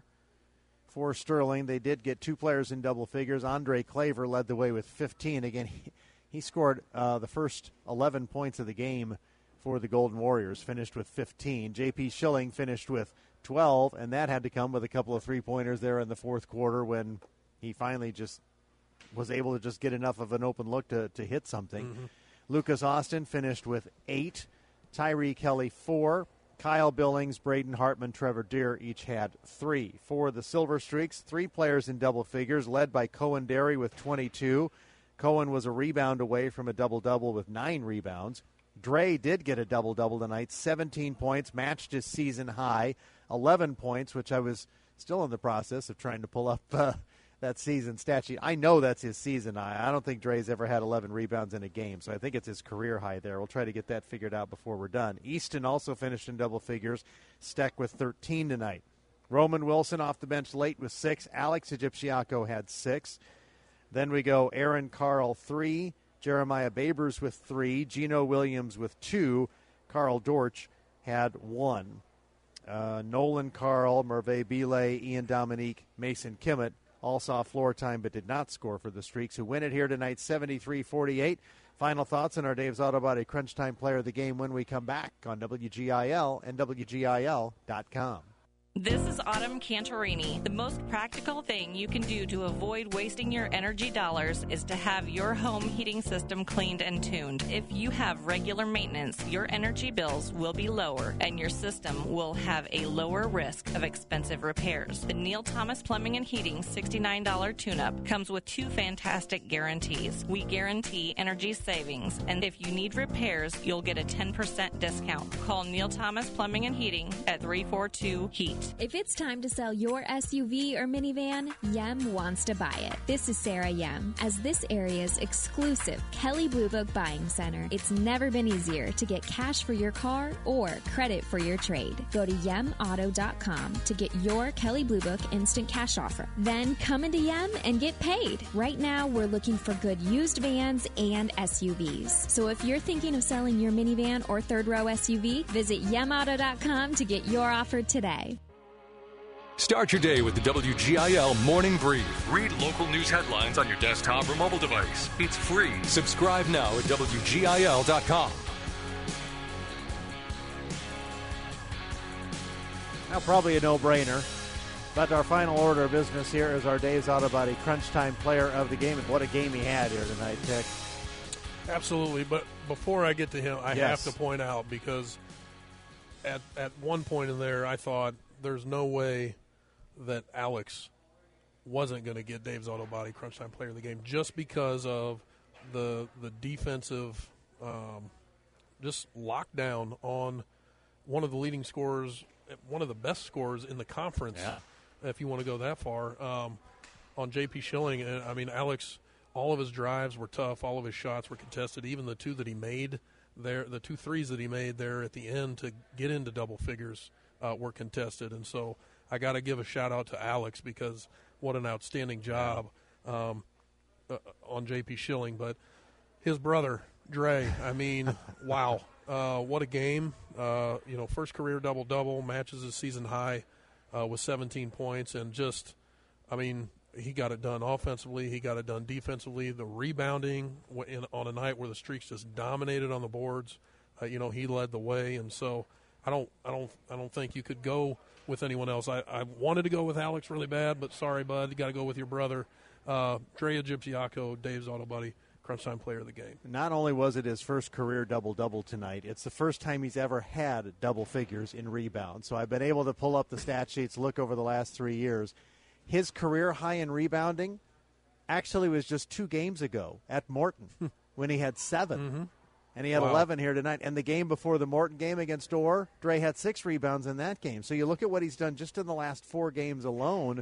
Speaker 2: for Sterling. They did get two players in double figures. Andre Claver led the way with fifteen. Again, he, he scored uh, the first eleven points of the game for the Golden Warriors, finished with fifteen. J P Schilling finished with twelve, and that had to come with a couple of three-pointers there in the fourth quarter when he finally just was able to just get enough of an open look to, to hit something.
Speaker 5: Mhm.
Speaker 2: Lucas Austin finished with eight. Tyree Kelly, four. Kyle Billings, Braden Hartman, Trevor Deer each had three. For the Silver Streaks, three players in double figures, led by Cohen Derry with twenty-two. Cohen was a rebound away from a double-double with nine rebounds. Dre did get a double-double tonight, seventeen points, matched his season high, eleven points, which I was still in the process of trying to pull up uh, that season stat sheet. I know that's his season high. I don't think Dre's ever had eleven rebounds in a game, so I think it's his career high there. We'll try to get that figured out before we're done. Easton also finished in double figures, Steck with thirteen tonight. Roman Wilson off the bench late with six. Alex Egyptiaco had six. Then we go Aaron Carl, three. Jeremiah Babers with three. Gino Williams with two. Carl Dortch had one. Uh, Nolan Carl, Merve Bile, Ian Dominique, Mason Kimmett all saw floor time but did not score for the Streaks, who win it here tonight seventy-three forty-eight. Final thoughts on our Dave's Auto Body Crunch Time player of the game when we come back on W G I L and W G I L dot com.
Speaker 11: This is Autumn Cantorini. The most practical thing you can do to avoid wasting your energy dollars is to have your home heating system cleaned and tuned. If you have regular maintenance, your energy bills will be lower and your system will have a lower risk of expensive repairs. The Neil Thomas Plumbing and Heating sixty-nine dollars tune-up comes with two fantastic guarantees. We guarantee energy savings, and if you need repairs, you'll get a ten percent discount. Call Neil Thomas Plumbing and Heating at three four two HEAT.
Speaker 12: If it's time to sell your S U V or minivan, Yem wants to buy it. This is Sarah Yem. As this area's exclusive Kelly Blue Book buying center, it's never been easier to get cash for your car or credit for your trade. Go to yem auto dot com to get your Kelly Blue Book instant cash offer. Then come into Yem and get paid. Right now, we're looking for good used vans and S U Vs. So if you're thinking of selling your minivan or third row S U V, visit yem auto dot com to get your offer today.
Speaker 1: Start your day with the W G I L Morning Brief. Read local news headlines on your desktop or mobile device. It's free. Subscribe now at W G I L dot com.
Speaker 2: Now, probably a no-brainer, but our final order of business here is our Dave's Auto Body Crunch Time player of the game, and what a game he had here tonight, Tick.
Speaker 5: Absolutely, but before I get to him, I
Speaker 2: Yes.
Speaker 5: have to point out, because at at one point in there, I thought there's no way that Alex wasn't going to get Dave's Auto Body Crunch Time player of the game, just because of the the defensive um, just lockdown on one of the leading scorers, one of the best scorers in the conference,
Speaker 2: Yeah.
Speaker 5: if you want to go that far, um, on J P Schilling. And I mean, Alex, all of his drives were tough, all of his shots were contested, even the two that he made there, the two threes that he made there at the end to get into double figures uh, were contested. And so I got to give a shout out to Alex, because what an outstanding job um, uh, on J P Schilling. But his brother, Dre, I mean, wow. Uh, what a game. Uh, you know, first career double-double, matches his season high uh, with seventeen points. And just, I mean, he got it done offensively. He got it done defensively. The rebounding in, on a night where the Streaks just dominated on the boards, uh, you know, he led the way. And so I don't, I don't, I don't think you could go with anyone else. I, I wanted to go with Alex really bad, but sorry, bud, you got to go with your brother. Uh, Dre Egyptiaco, Dave's Auto Buddy, Crunch Time player of the game.
Speaker 2: Not only was it his first career double-double tonight, it's the first time he's ever had double figures in rebounds. So I've been able to pull up the stat sheets, look over the last three years. His career high in rebounding actually was just two games ago at Morton when he had seven.
Speaker 5: Mm-hmm.
Speaker 2: And he had
Speaker 5: Wow.
Speaker 2: eleven here tonight. And the game before the Morton game against Orr, Dre had six rebounds in that game. So you look at what he's done just in the last four games alone.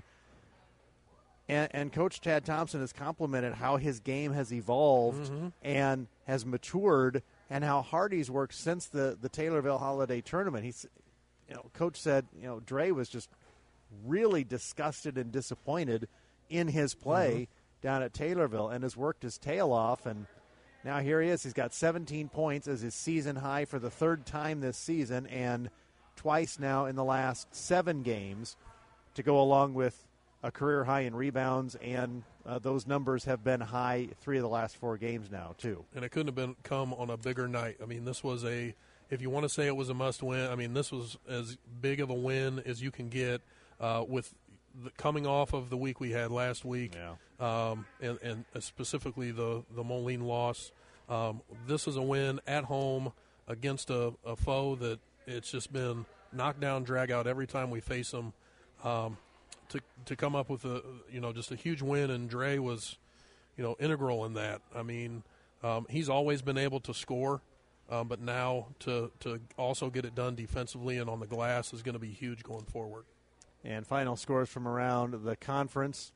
Speaker 2: And, and Coach Tad Thompson has complimented how his game has evolved
Speaker 5: Mm-hmm.
Speaker 2: and has matured and how hard he's worked since the, the Taylorville Holiday Tournament. He's, you know, Coach said, you know, Dre was just really disgusted and disappointed in his play
Speaker 5: Mm-hmm.
Speaker 2: down at Taylorville and has worked his tail off. And now here he is. He's got seventeen points as his season high for the third time this season and twice now in the last seven games to go along with a career high in rebounds. And uh, those numbers have been high three of the last four games now, too.
Speaker 5: And it couldn't have been come on a bigger night. I mean, this was a, if you want to say it was a must-win, I mean, this was as big of a win as you can get uh, with the, coming off of the week we had last week,
Speaker 2: yeah.
Speaker 5: um, and, and specifically the, the Moline loss. Um, this is a win at home against a, a foe that it's just been knock down, drag out every time we face them. Um, to to come up with a you know just a huge win, and Dre was you know integral in that. I mean, um, he's always been able to score, um, but now to to also get it done defensively and on the glass is going to be huge going forward.
Speaker 2: And final scores from around the conference.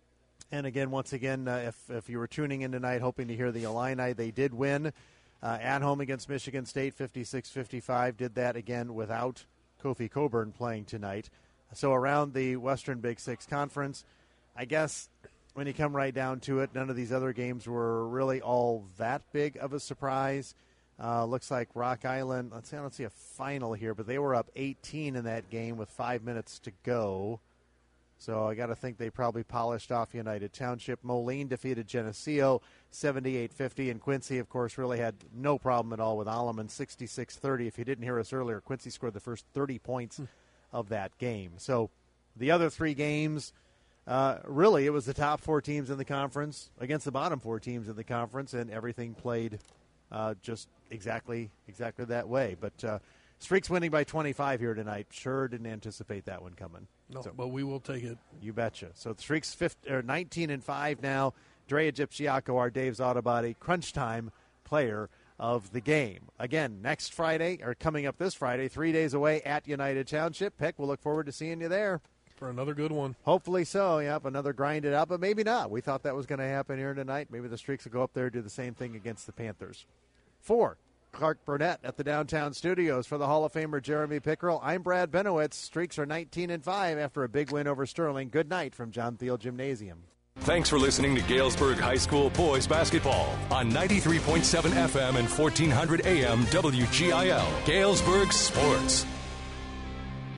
Speaker 2: And again, once again, uh, if if you were tuning in tonight hoping to hear the Illini, they did win uh, at home against Michigan State, fifty-six fifty-five. Did that again without Kofi Coburn playing tonight. So around the Western Big Six Conference, I guess when you come right down to it, none of these other games were really all that big of a surprise. Uh, looks like Rock Island, let's see, let's see a final here, but they were up eighteen in that game with five minutes to go. So I got to think they probably polished off United Township. Moline defeated Geneseo seventy-eight fifty, and Quincy, of course, really had no problem at all with Alleman sixty-six thirty. If you didn't hear us earlier, Quincy scored the first thirty points of that game. So the other three games, uh, really, it was the top four teams in the conference against the bottom four teams in the conference, and everything played uh, just exactly exactly that way. But uh, Streaks winning by twenty-five here tonight. Sure didn't anticipate that one coming.
Speaker 5: No,
Speaker 2: so,
Speaker 5: but we will take it.
Speaker 2: You betcha. So the Streaks fifty, or nineteen and five now. Dre Egyptiaco, our Dave's Auto Body crunch time player of the game. Again, next Friday, or coming up this Friday, three days away at United Township. Pick, we'll look forward to seeing you there.
Speaker 5: For another good one.
Speaker 2: Hopefully so, yep, another grind it out, but maybe not. We thought that was going to happen here tonight. Maybe the Streaks will go up there and do the same thing against the Panthers. For Clark Burnett at the downtown studios, for the Hall of Famer Jeremy Pickerel, I'm Brad Benowitz. Streaks are nineteen and five after a big win over Sterling. Good night from John Thiel Gymnasium.
Speaker 1: Thanks for listening to Galesburg High School boys basketball on ninety-three point seven F M and fourteen hundred A M W G I L. Galesburg Sports.